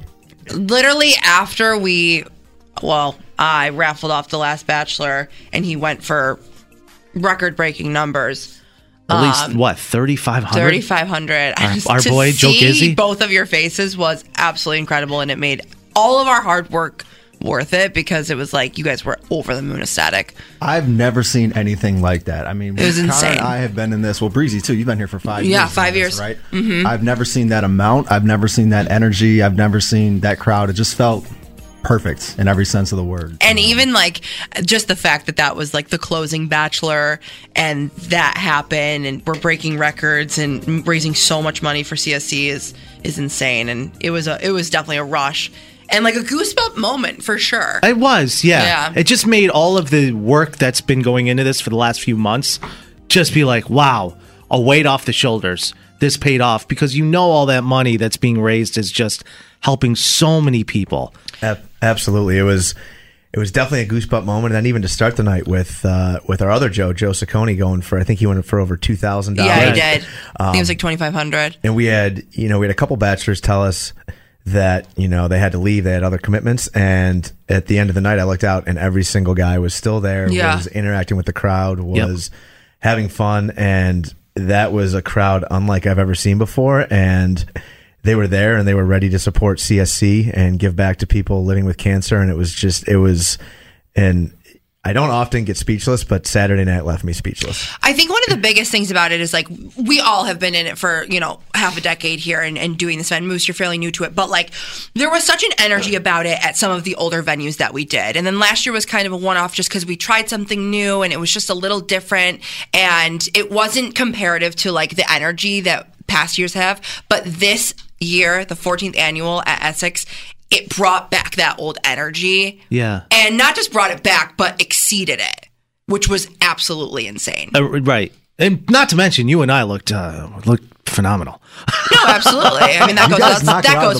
literally after we, well, I raffled off the last Bachelor, and he went for record-breaking numbers. At least, um, what, thirty-five hundred? thirty-five hundred. Our, our boy, Joe Gizzy? Both of your faces was absolutely incredible, and it made all of our hard work worth it because it was like you guys were over the moon ecstatic. I've never seen anything like that. I mean, it was Connor insane. and I have been in this. Well, Breezy too. You've been here for five years. Yeah, five years, this, right? Mm-hmm. I've never seen that amount. I've never seen that energy. I've never seen that crowd. It just felt perfect in every sense of the word. And even like just the fact that that was like the closing Bachelor and that happened and we're breaking records and raising so much money for C S C is is insane. And it was a it was definitely a rush and like a goosebump moment for sure. It was, yeah. Yeah. It just made all of the work that's been going into this for the last few months just be like, wow, a weight off the shoulders. This paid off because you know all that money that's being raised is just helping so many people. Absolutely, it was it was definitely a goosebump moment, and then even to start the night with uh, with our other Joe, Joe Ciccone, going for I think he went for over two thousand dollars. Yeah, he did. Um, I think it was like twenty five hundred. And we had you know we had a couple bachelors tell us that you know they had to leave, they had other commitments, and at the end of the night, I looked out and every single guy was still there, Yeah. was interacting with the crowd, was Yep. having fun, and that was a crowd unlike I've ever seen before, and they were there and they were ready to support C S C and give back to people living with cancer. And it was just, it was, and I don't often get speechless, but Saturday night left me speechless. I think one of the biggest things about it is like we all have been in it for, you know, half a decade here and, and doing this event. Moose, you're fairly new to it, but like there was such an energy about it at some of the older venues that we did. And then last year was kind of a one-off just because we tried something new and it was just a little different and it wasn't comparative to like the energy that past years have. But this year, the fourteenth annual at Essex, it brought back that old energy. Yeah. And not just brought it back, but exceeded it, which was absolutely insane. Uh, right. And not to mention, you and I looked uh, looked phenomenal. No, absolutely. I mean, that You goes guys without, knock it that out of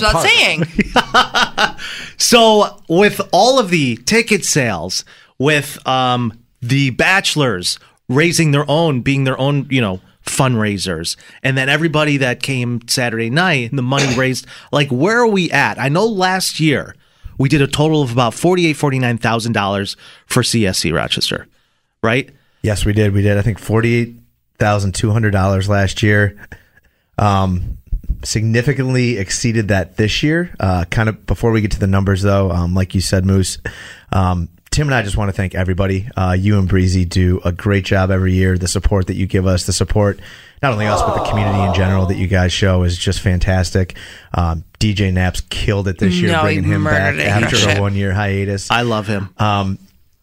goes the without park. saying. So, with all of the ticket sales, with um, the bachelors raising their own, being their own, you know, fundraisers, and then everybody that came Saturday night and the money raised, like, where are we at? I know last year we did a total of about forty-eight thousand, forty-nine thousand dollars for C S C Rochester, right? Yes, we did. We did, I think, forty-eight thousand two hundred dollars last year. Um, significantly exceeded that this year. Uh, kind of before we get to the numbers, though, um, like you said, Moose, um, Tim and I just want to thank everybody. Uh, you and Breezy do a great job every year. The support that you give us, the support, not only us, but the community in general that you guys show is just fantastic. Um, D J Naps killed it this year, No, bringing he him back murdered it. He after crushed a it. one-year hiatus. I love him. Um,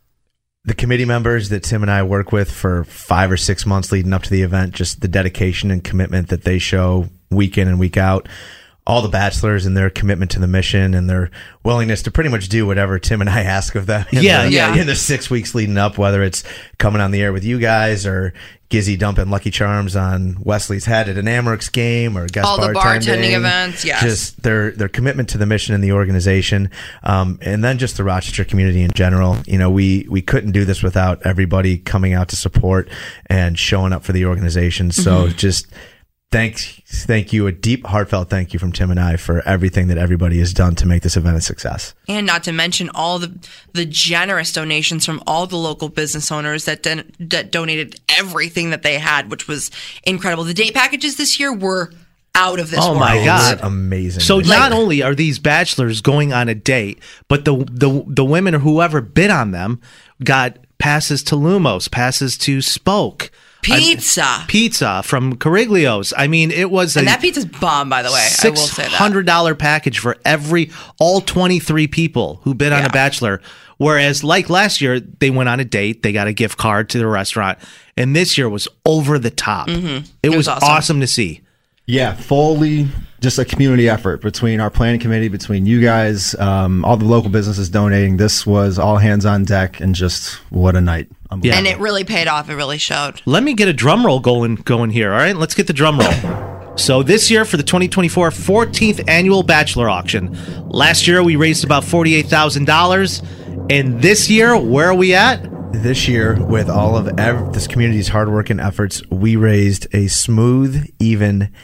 the committee members that Tim and I work with for five or six months leading up to the event, just the dedication and commitment that they show week in and week out. All the bachelors and their commitment to the mission and their willingness to pretty much do whatever Tim and I ask of them in, Yeah, the, yeah. in the six weeks leading up, whether it's coming on the air with you guys or Gizzy dumping Lucky Charms on Wesley's head at an Amerks game or guest All the bartending events, yes. Just their their commitment to the mission and the organization, um, and then just the Rochester community in general. You know, we we couldn't do this without everybody coming out to support and showing up for the organization. So Mhm. just thank thank you, a deep, heartfelt thank you from Tim and I for everything that everybody has done to make this event a success. And not to mention all the the generous donations from all the local business owners that don- that donated everything that they had, which was incredible. The date packages this year were out of this Oh world. my God. Amazing. So Like- not only are these bachelors going on a date, but the the the women or whoever bid on them got passes to Lumos, passes to Spoke. Pizza. I- pizza from Cariglio's. I mean, it was And a that pizza's bomb, by the way. I will six say that. hundred dollars package for every all twenty-three people who bid on Yeah. a bachelor. Whereas, like last year, they went on a date, they got a gift card to the restaurant, and this year was over the top. Mhm. It, It was, was awesome. awesome to see. Yeah, fully just a community effort between our planning committee, between you guys, um, all the local businesses donating. This was all hands on deck, and just what a night. Yeah. And it really paid off. It really showed. Let me get a drum roll going going here. All right, let's get the drum roll. So this year for the twenty twenty-four fourteenth annual Bachelor Auction. Last year we raised about forty-eight thousand dollars, and this year where are we at? This year, with all of ev- this community's hard work and efforts, we raised a smooth, even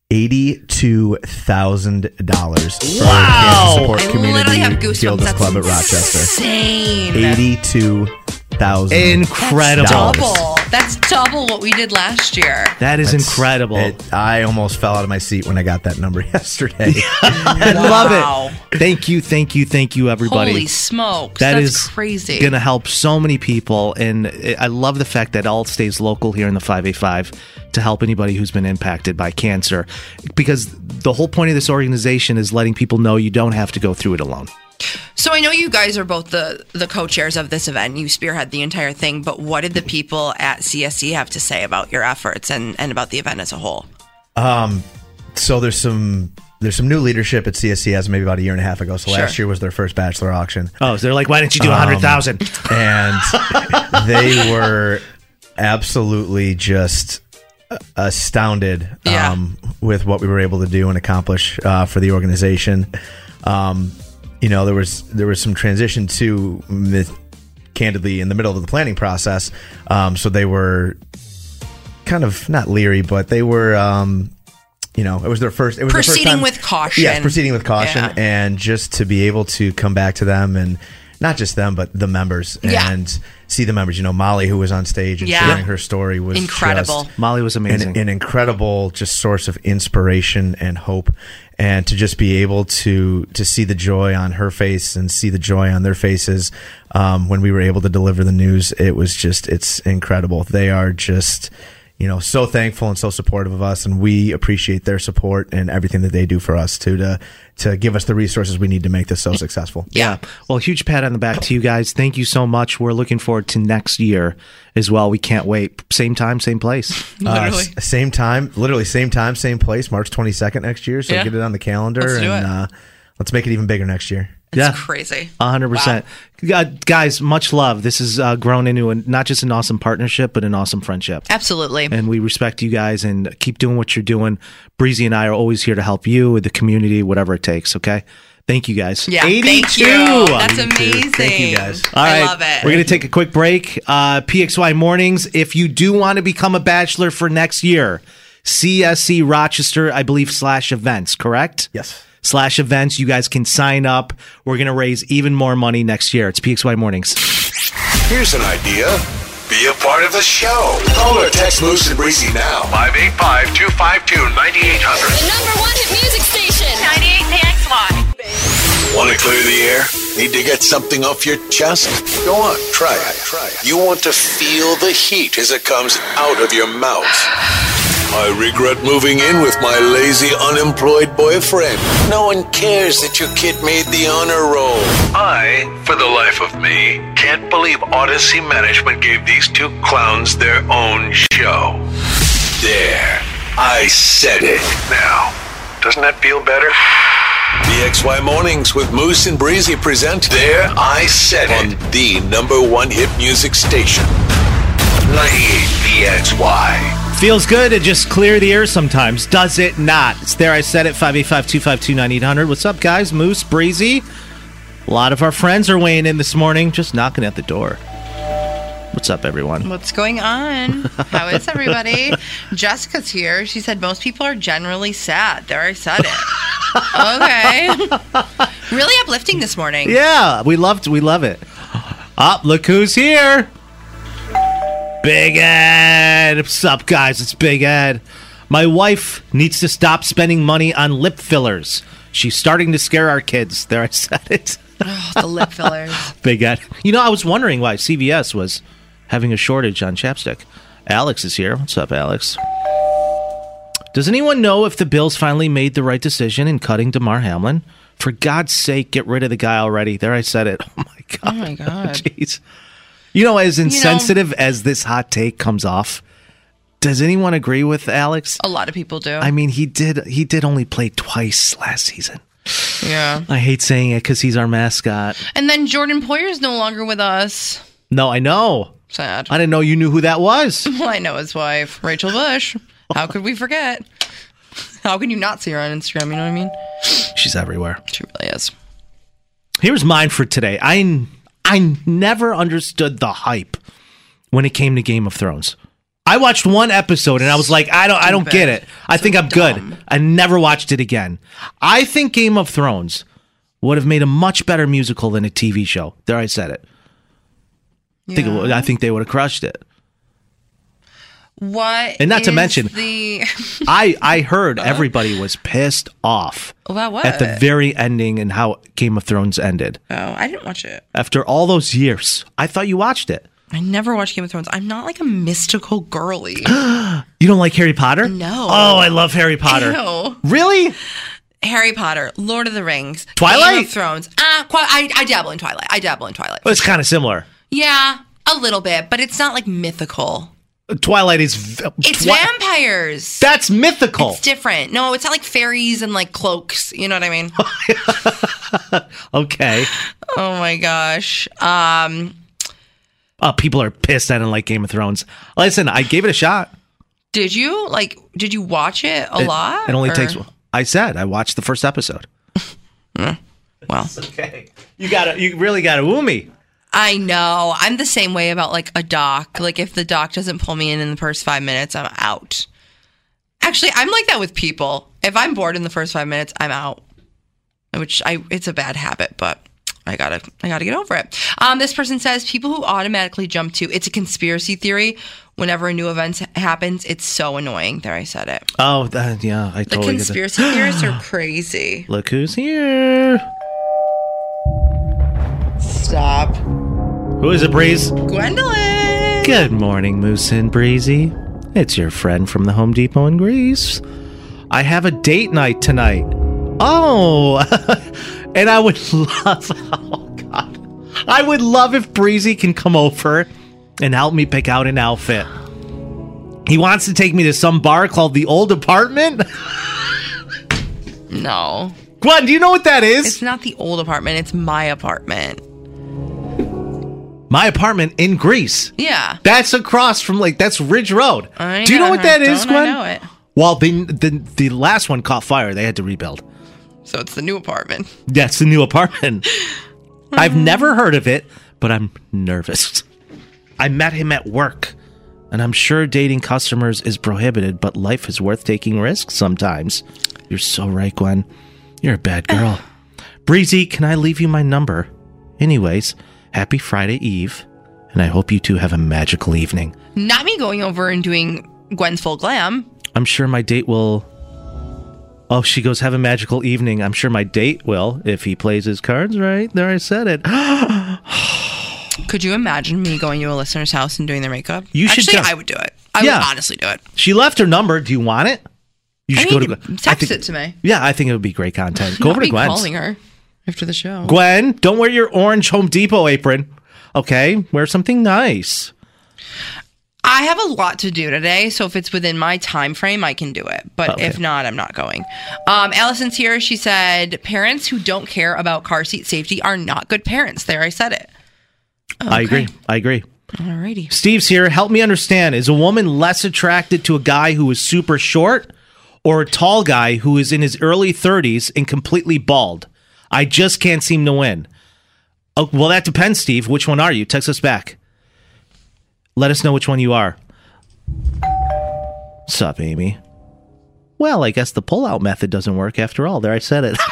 eighty-two thousand dollars for Wow. Kansas Support I Community literally have goosebumps. Fieldless That's Club at Rochester. insane. eighty-two thousand Incredible. Double. That's double what we did last year. That is That's- incredible. it- I almost fell out of my seat when I got that number yesterday. I love it. Thank you, thank you, thank you, everybody. Holy smokes. That That's is crazy. going to help so many people. And it- I love the fact that all stays local here in the five eighty-five to help anybody who's been impacted by cancer. Because the whole point of this organization is letting people know you don't have to go through it alone. So I know you guys are both the, the co-chairs of this event. You spearhead the entire thing, but what did the people at C S C have to say about your efforts and, and about the event as a whole? Um, so there's some there's some new leadership at C S C as maybe about a year and a half ago. So Sure. last year was their first bachelor auction. Oh, so they're like, why didn't you do one hundred thousand? Um, and they were absolutely just astounded um, with what we were able to do and accomplish uh, for the organization. Um, you know, there was there was some transition to, candidly, in the middle of the planning process. Um, so they were kind of not leery, but they were, um, you know, it was their first. It was Proceeding their first time, with caution. Yeah, proceeding with caution, Yeah. and just to be able to come back to them and not just them, but the members Yeah. and see the members. You know, Molly, who was on stage and Yeah. sharing her story, was Incredible. just Molly was amazing. An, an incredible just source of inspiration and hope, and to just be able to to see the joy on her face and see the joy on their faces um, when we were able to deliver the news. It was just it's incredible. They are just, you know, so thankful and so supportive of us, and we appreciate their support and everything that they do for us too, to to give us the resources we need to make this so successful. Yeah. Well, huge pat on the back to you guys. Thank you so much. We're looking forward to next year as well. We can't wait. Same time, same place. Uh, s- same time, literally same time, same place, March twenty-second next year. So Yeah. get it on the calendar. Let's do and it. Uh, let's make it even bigger next year. It's Yeah. crazy. A hundred percent. Guys, much love. This has uh, grown into a, not just an awesome partnership, but an awesome friendship. Absolutely. And we respect you guys and keep doing what you're doing. Breezy and I are always here to help you with the community, whatever it takes. Okay. Thank you guys. Yeah, eighty-two. thank you. That's amazing. Thank you guys. All right. I love it. We're going to take a quick break. Uh, P X Y Mornings. If you do want to become a bachelor for next year, C S C Rochester, I believe, slash events, correct? Yes. Slash events. You guys can sign up. We're going to raise even more money next year. It's P X Y Mornings. Here's an idea. Be a part of the show. Call or text Moose and Breezy now. five eight five, two five two, nine eight zero zero. The number one hit music station. ninety-eight P X Y. Want to clear the air? Need to get something off your chest? Go on, try it. Try it. You want to feel the heat as it comes out of your mouth. I regret moving in with my lazy, unemployed boyfriend. No one cares that your kid made the honor roll. I, for the life of me, can't believe Odyssey Management gave these two clowns their own show. There. I said it. Now, doesn't that feel better? P X Y Mornings with Moose and Breezy present There I Said It on the number one hit music station. ninety-eight P X Y. Feels good to just clear the air sometimes, does it not? It's There I Said It, five eight five, two five two, nine eight zero zero. What's up, guys? Moose, Breezy. A lot of our friends are weighing in this morning, just knocking at the door. What's up, everyone? What's going on? How is everybody? Jessica's here. She said most people are generally sad. There, I said it. Okay. Really uplifting this morning. Yeah, we loved, we love it. Up, look who's here. Big Ed. What's up, guys? It's Big Ed. My wife needs to stop spending money on lip fillers. She's starting to scare our kids. There, I said it. Oh, the lip fillers. Big Ed. You know, I was wondering why C V S was having a shortage on chapstick. Alex is here. What's up, Alex? Does anyone know if the Bills finally made the right decision in cutting DeMar Hamlin? For God's sake, get rid of the guy already. There, I said it. Oh, my God. Oh, my God. Jeez. You know, as insensitive You know, as this hot take comes off, does anyone agree with Alex? A lot of people do. I mean, he did he did only play twice last season. Yeah. I hate saying it because he's our mascot. And then Jordan Poyer's no longer with us. No, I know. Sad. I didn't know you knew who that was. Well, I know his wife, Rachel Bush. How could we forget? How can you not see her on Instagram? You know what I mean? She's everywhere. She really is. Here's mine for today. I I never understood the hype when it came to Game of Thrones. I watched one episode and I was like, I don't, I don't get it. I think I'm good. I never watched it again. I think Game of Thrones would have made a much better musical than a T V show. There, I said it. I think, it would, I think they would have crushed it. What? And not to is mention, the I I heard everybody was pissed off about what at the very ending and how Game of Thrones ended. Oh, I didn't watch it. After all those years, I thought you watched it. I never watched Game of Thrones. I'm not like a mystical girly. You don't like Harry Potter? No. Oh, I love Harry Potter. Ew. Really? Harry Potter, Lord of the Rings, Twilight? Game of Thrones. Uh, qu- I, I dabble in Twilight. I dabble in Twilight. Well, it's kind of similar. Yeah, a little bit, but it's not like mythical. Twilight is... V- It's Twi- vampires. That's mythical. It's different. No, it's not like fairies and like cloaks. You know what I mean? Okay. Oh my gosh. Um, Oh, people are pissed I didn't like Game of Thrones. Listen, I gave it a shot. did you like? Did you watch it a It- lot? It only or- takes... I said I watched the first episode. Well, okay. You gotta. You really gotta woo me. I know. I'm the same way about like a doc. Like if the doc doesn't pull me in in the first five minutes, I'm out. Actually, I'm like that with people. If I'm bored in the first five minutes, I'm out. Which I it's a bad habit, but I gotta I gotta get over it. Um, this person says people who automatically jump to it's a conspiracy theory whenever a new event happens. It's so annoying. There, I said it. Oh, that, yeah. I The totally get conspiracy theorists are crazy. that. Look who's here. Stop. Who is it, Breeze? Gwendolyn. Good morning, Moose and Breezy. It's your friend from the Home Depot in Greece. I have a date night tonight. Oh, and I would love, oh God, I would love if Breezy can come over and help me pick out an outfit. He wants to take me to some bar called the Old Apartment. No. Gwen, do you know what that is? It's not the old apartment. It's my apartment. My apartment in Greece. Yeah. That's across from like that's Ridge Road. I Do you know what that is, don't Gwen? I know it. Well, the, the the last one caught fire. They had to rebuild. So it's the new apartment. That's the new apartment. I've never heard of it, but I'm nervous. I met him at work, and I'm sure dating customers is prohibited, but life is worth taking risks sometimes. You're so right, Gwen. You're a bad girl. Breezy, can I leave you my number? Anyways, happy Friday Eve, and I hope you two have a magical evening. Not me going over and doing Gwen's full glam. I'm sure my date will... Oh, she goes, have a magical evening. I'm sure my date will, if he plays his cards right. There, I said it. Could you imagine me going to a listener's house and doing their makeup? You should Actually, just- I would do it. I Yeah. would honestly do it. She left her number. Do you want it? You I should mean, go to... text I think- it to me. Yeah, I think it would be great content. Go Not over to me Gwen's. calling her after the show. Gwen, don't wear your orange Home Depot apron. Okay? Wear something nice. I have a lot to do today, so if it's within my time frame, I can do it. But Okay. if not, I'm not going. Um, Allison's here. She said, parents who don't care about car seat safety are not good parents. There, I said it. I agree. I agree. Alrighty. Steve's here. Help me understand. Is a woman less attracted to a guy who is super short or a tall guy who is in his early thirties and completely bald? I just can't seem to win. Oh, well, that depends, Steve. Which one are you? Text us back. Let us know which one you are. Sup, Amy? Well, I guess the pull-out method doesn't work after all. There, I said it.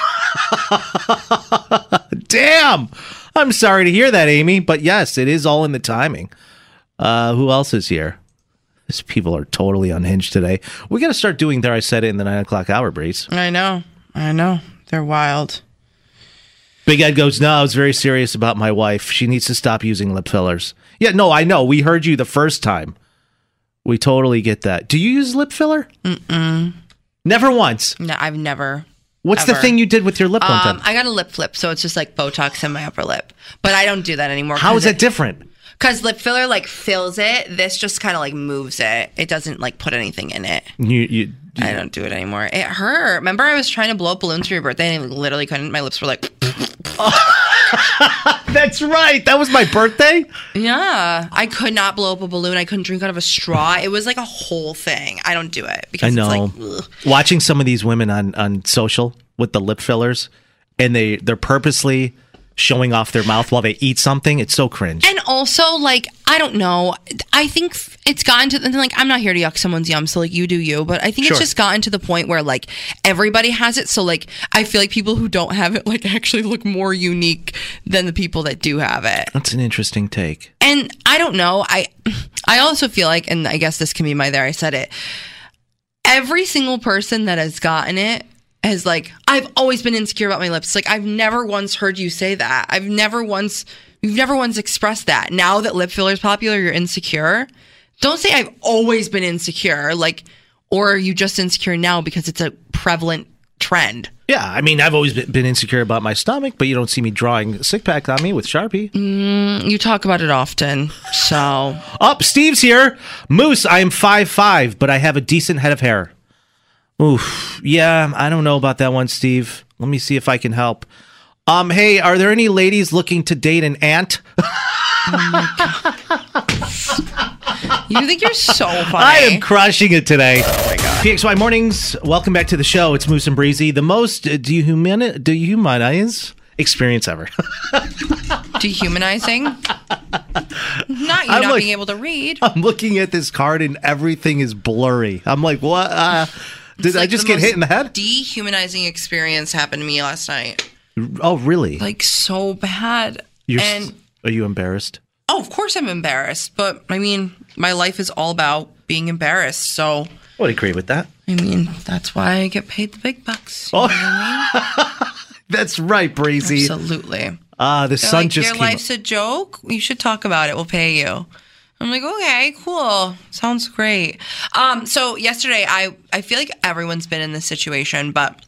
Damn! I'm sorry to hear that, Amy, but yes, it is all in the timing. Uh, who else is here? These people are totally unhinged today. We got to start doing There I Said It in the nine o'clock hour, Breeze. I know. I know. They're wild. Big Ed goes, no, I was very serious about my wife. She needs to stop using lip fillers. Yeah, no, I know. We heard you the first time. We totally get that. Do you use lip filler? Mm-mm. Never once. No, I've never. What's ever. the thing you did with your lip one Um, time? I got a lip flip, so it's just like Botox in my upper lip. But I don't do that anymore. How is that different? Because lip filler like fills it. This just kind of like moves it. It doesn't like put anything in it. You, you, I don't do it anymore. It hurt. Remember, I was trying to blow up balloons for your birthday, and I literally couldn't. My lips were like. That's right. That was my birthday. Yeah, I could not blow up a balloon. I couldn't drink out of a straw. It was like a whole thing. I don't do it because I know. it's like ugh. Watching some of these women on, on social with the lip fillers, and they they're purposely showing off their mouth while they eat something. It's so cringe. And also, like, I don't know. I think it's gotten to, like, I'm not here to yuck someone's yum, so, like, you do you. But I think Sure. it's just gotten to the point where, like, everybody has it. So, like, I feel like people who don't have it, like, actually look more unique than the people that do have it. That's an interesting take. And I don't know. I, I also feel like, and I guess this can be my there, I said it. Every single person that has gotten it has, like, I've always been insecure about my lips. Like, I've never once heard you say that. I've never once, you've never once expressed that. Now that lip filler is popular, you're insecure. Don't say I've always been insecure, like, or are you just insecure now because it's a prevalent trend? Yeah, I mean, I've always been been insecure about my stomach, but you don't see me drawing six pack on me with Sharpie. Mm, you talk about it often, so. Up, Steve's here. Moose, I am five five, but I have a decent head of hair. Oof. Yeah, I don't know about that one, Steve. Let me see if I can help. Um, hey, are there any ladies looking to date an ant? Oh my God. You think you're so funny. I am crushing it today. Oh my God. P X Y Mornings, welcome back to the show. It's Moose and Breezy, the most uh, dehumani- dehumanize experience ever. Dehumanizing? Not you I'm not like- being able to read. I'm looking at this card and everything is blurry. I'm like, what? Uh, did It's I like just the get most hit in the head? Dehumanizing experience happened to me last night. Oh, really? Like, so bad. You're, and s- are you embarrassed? oh, of course I'm embarrassed, but I mean, my life is all about being embarrassed. So I would agree with that. I mean, that's why I get paid the big bucks. You Oh. know what I mean? That's right, Breezy. Absolutely. Ah, the They're sun like, just your came. life's a joke. You should talk about it. We'll pay you. I'm like, okay, cool. Sounds great. Um, so yesterday, I I feel like everyone's been in this situation, but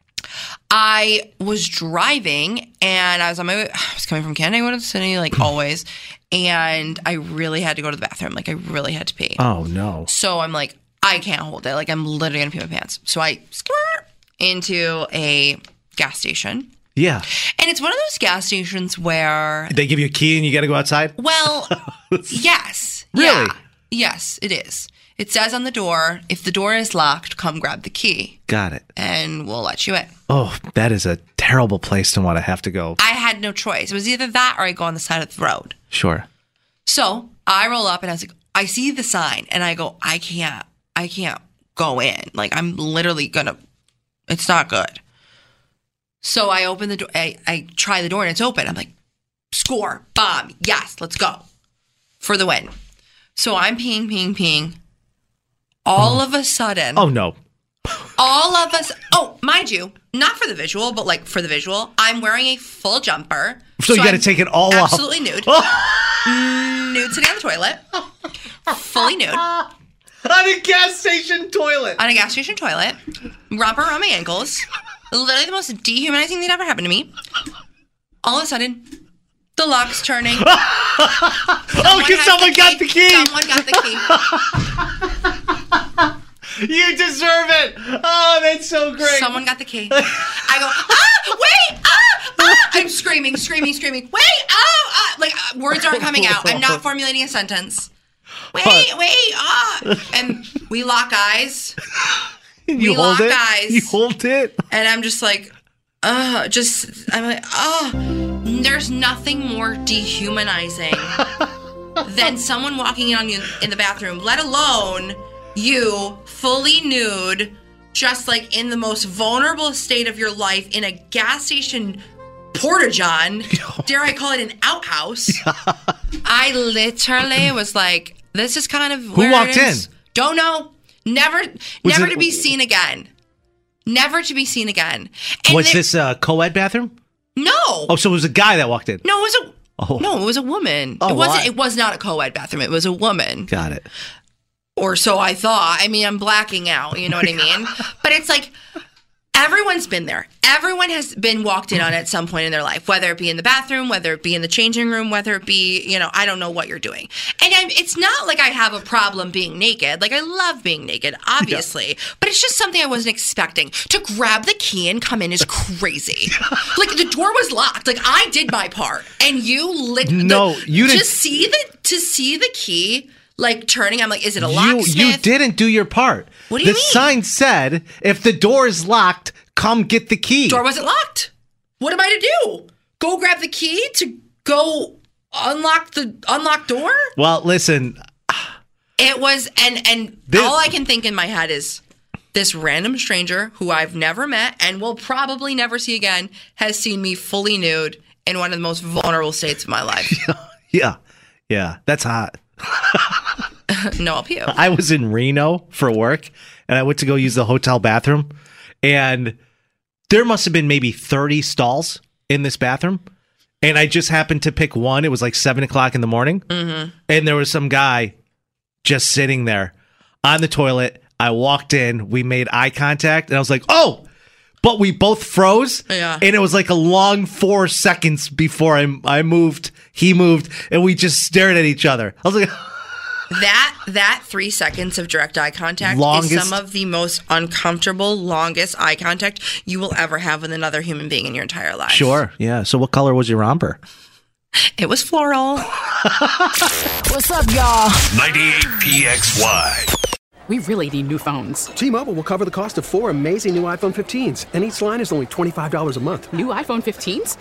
I was driving and I was on my way. I was coming from Canada to the city, like always, and I really had to go to the bathroom. Like, I really had to pee. Oh no! So I'm like, I can't hold it. Like, I'm literally gonna pee my pants. So I skirt into a gas station. Yeah. And it's one of those gas stations where, They give you a key and you got to go outside? well, yes. Really? Yeah. Yes, it is. It says on the door, if the door is locked, come grab the key Got it. and we'll let you in. Oh, that is a terrible place to want to have to go. I had no choice. It was either that or I go on the side of the road. Sure. So I roll up and I was like, I see the sign and I go, I can't, I can't go in. Like, I'm literally gonna, it's not good. So I open the door, I, I try the door and it's open. I'm like, score, bomb, yes, let's go for the win. So I'm peeing, peeing, peeing. All of a sudden, Oh no. all of us, oh, mind you, not for the visual, but like for the visual, I'm wearing a full jumper. So, you got to I'm take it all off. absolutely nude. Nude sitting on the toilet. Fully nude. On a gas station toilet. On a gas station toilet. Romper around my ankles. Literally the most dehumanizing thing that ever happened to me. All of a sudden, the lock's turning. Oh, because has someone got the key. Someone got the key. You deserve it. Oh, that's so great. Someone got the key. I go, ah, wait, ah, ah. I'm screaming, screaming, screaming. Wait, ah, ah. Like, uh, words aren't coming out. I'm not formulating a sentence. Wait, wait, ah. And we lock eyes. You we hold lock it? eyes. You hold it? And I'm just like, uh, just, I'm like, oh, there's nothing more dehumanizing than someone walking in on you in the bathroom, let alone you fully nude, just like in the most vulnerable state of your life in a gas station porta-john. Dare I call it an outhouse? I literally was like, this is kind of Who where walked it is. in? Don't know. Never, Was never it- to be seen again. Never to be seen again. And Was they- this a co-ed bathroom? No. Oh, so it was a guy that walked in. No, it was a Oh. no, it was a woman. Oh, it wasn't. what? It was not a co-ed bathroom. It was a woman, Got it. or so I thought. I mean, I'm blacking out. You know what I mean? But it's like everyone's been there. Everyone has been walked in on at some point in their life, whether it be in the bathroom, whether it be in the changing room, whether it be, you know, I don't know what you're doing. And I'm, it's not like I have a problem being naked. Like, I love being naked, obviously. But it's just something I wasn't expecting. To grab the key and come in is crazy. Like, the door was locked. Like, I did my part. And you lit No, the, you to didn't- see the to see the key like turning. I'm like, is it a You, locksmith? you didn't do your part. What do you the mean? sign said, if the door is locked, come get the key. Door wasn't locked. What am I to do? go grab the key to go unlock the unlock door? Well, listen. It was, and and This- all I can think in my head is this random stranger who I've never met and will probably never see again has seen me fully nude in one of the most vulnerable states of my life. Yeah. Yeah. That's hot. No, I'll pew. I was in Reno for work and I went to go use the hotel bathroom, and there must have been maybe thirty stalls in this bathroom. And I just happened to pick one. It was like seven o'clock in the morning. Mm-hmm. And there was some guy just sitting there on the toilet. I walked in, we made eye contact, and I was like, oh, but we both froze. Yeah. And it was like a long four seconds before I, I moved, he moved, and we just stared at each other. I was like, That that three seconds of direct eye contact Longest- is some of the most uncomfortable, longest eye contact you will ever have with another human being in your entire life. sure. Yeah. So what color was your romper? It was floral. What's up, y'all? ninety-eight P X Y. We really need new phones. T-Mobile will cover the cost of four amazing new iPhone fifteens, and each line is only twenty-five dollars a month. New iPhone fifteens?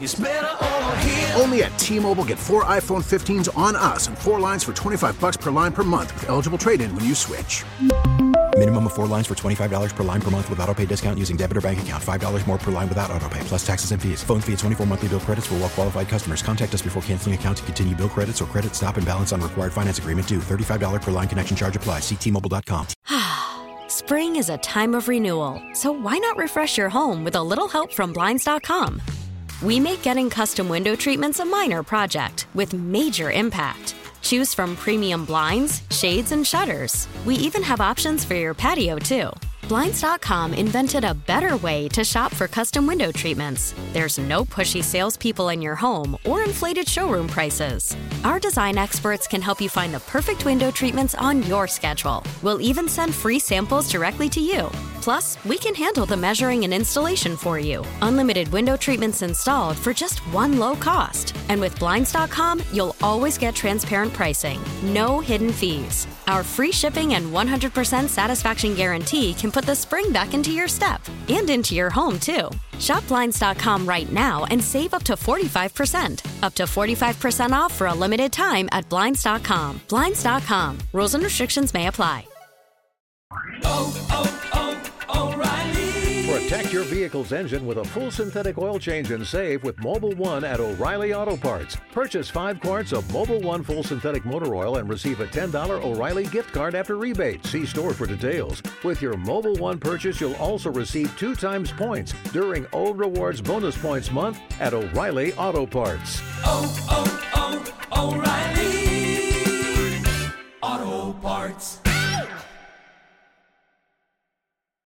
Only at T-Mobile, get four iPhone fifteens on us and four lines for twenty-five bucks per line per month with eligible trade-in when you switch. Minimum of four lines for twenty-five dollars per line per month with autopay discount using debit or bank account. five dollars more per line without autopay, plus taxes and fees. Phone fee at twenty-four monthly bill credits for well-qualified customers. Contact us before canceling account to continue bill credits or credit stop and balance on required finance agreement due. thirty-five dollars per line connection charge applies. See T Mobile dot com. Spring is a time of renewal, so why not refresh your home with a little help from Blinds dot com? We make getting custom window treatments a minor project with major impact. Choose from premium blinds, shades, and shutters. We even have options for your patio, too. Blinds dot com invented a better way to shop for custom window treatments. There's no pushy salespeople in your home or inflated showroom prices. Our design experts can help you find the perfect window treatments on your schedule. We'll even send free samples directly to you. Plus, we can handle the measuring and installation for you. Unlimited window treatments installed for just one low cost. And with Blinds dot com, you'll always get transparent pricing. No hidden fees. Our free shipping and one hundred percent satisfaction guarantee can put the spring back into your step and into your home, too. Shop Blinds dot com right now and save up to forty-five percent. Up to forty-five percent off for a limited time at Blinds dot com. Blinds dot com. Rules and restrictions may apply. Protect your vehicle's engine with a full synthetic oil change and save with Mobile One at O'Reilly Auto Parts. Purchase five quarts of Mobile One full synthetic motor oil and receive a ten dollars O'Reilly gift card after rebate. See store for details. With your Mobile One purchase, you'll also receive two times points during O Rewards Bonus Points Month at O'Reilly Auto Parts. Oh, oh, oh, O'Reilly Auto Parts.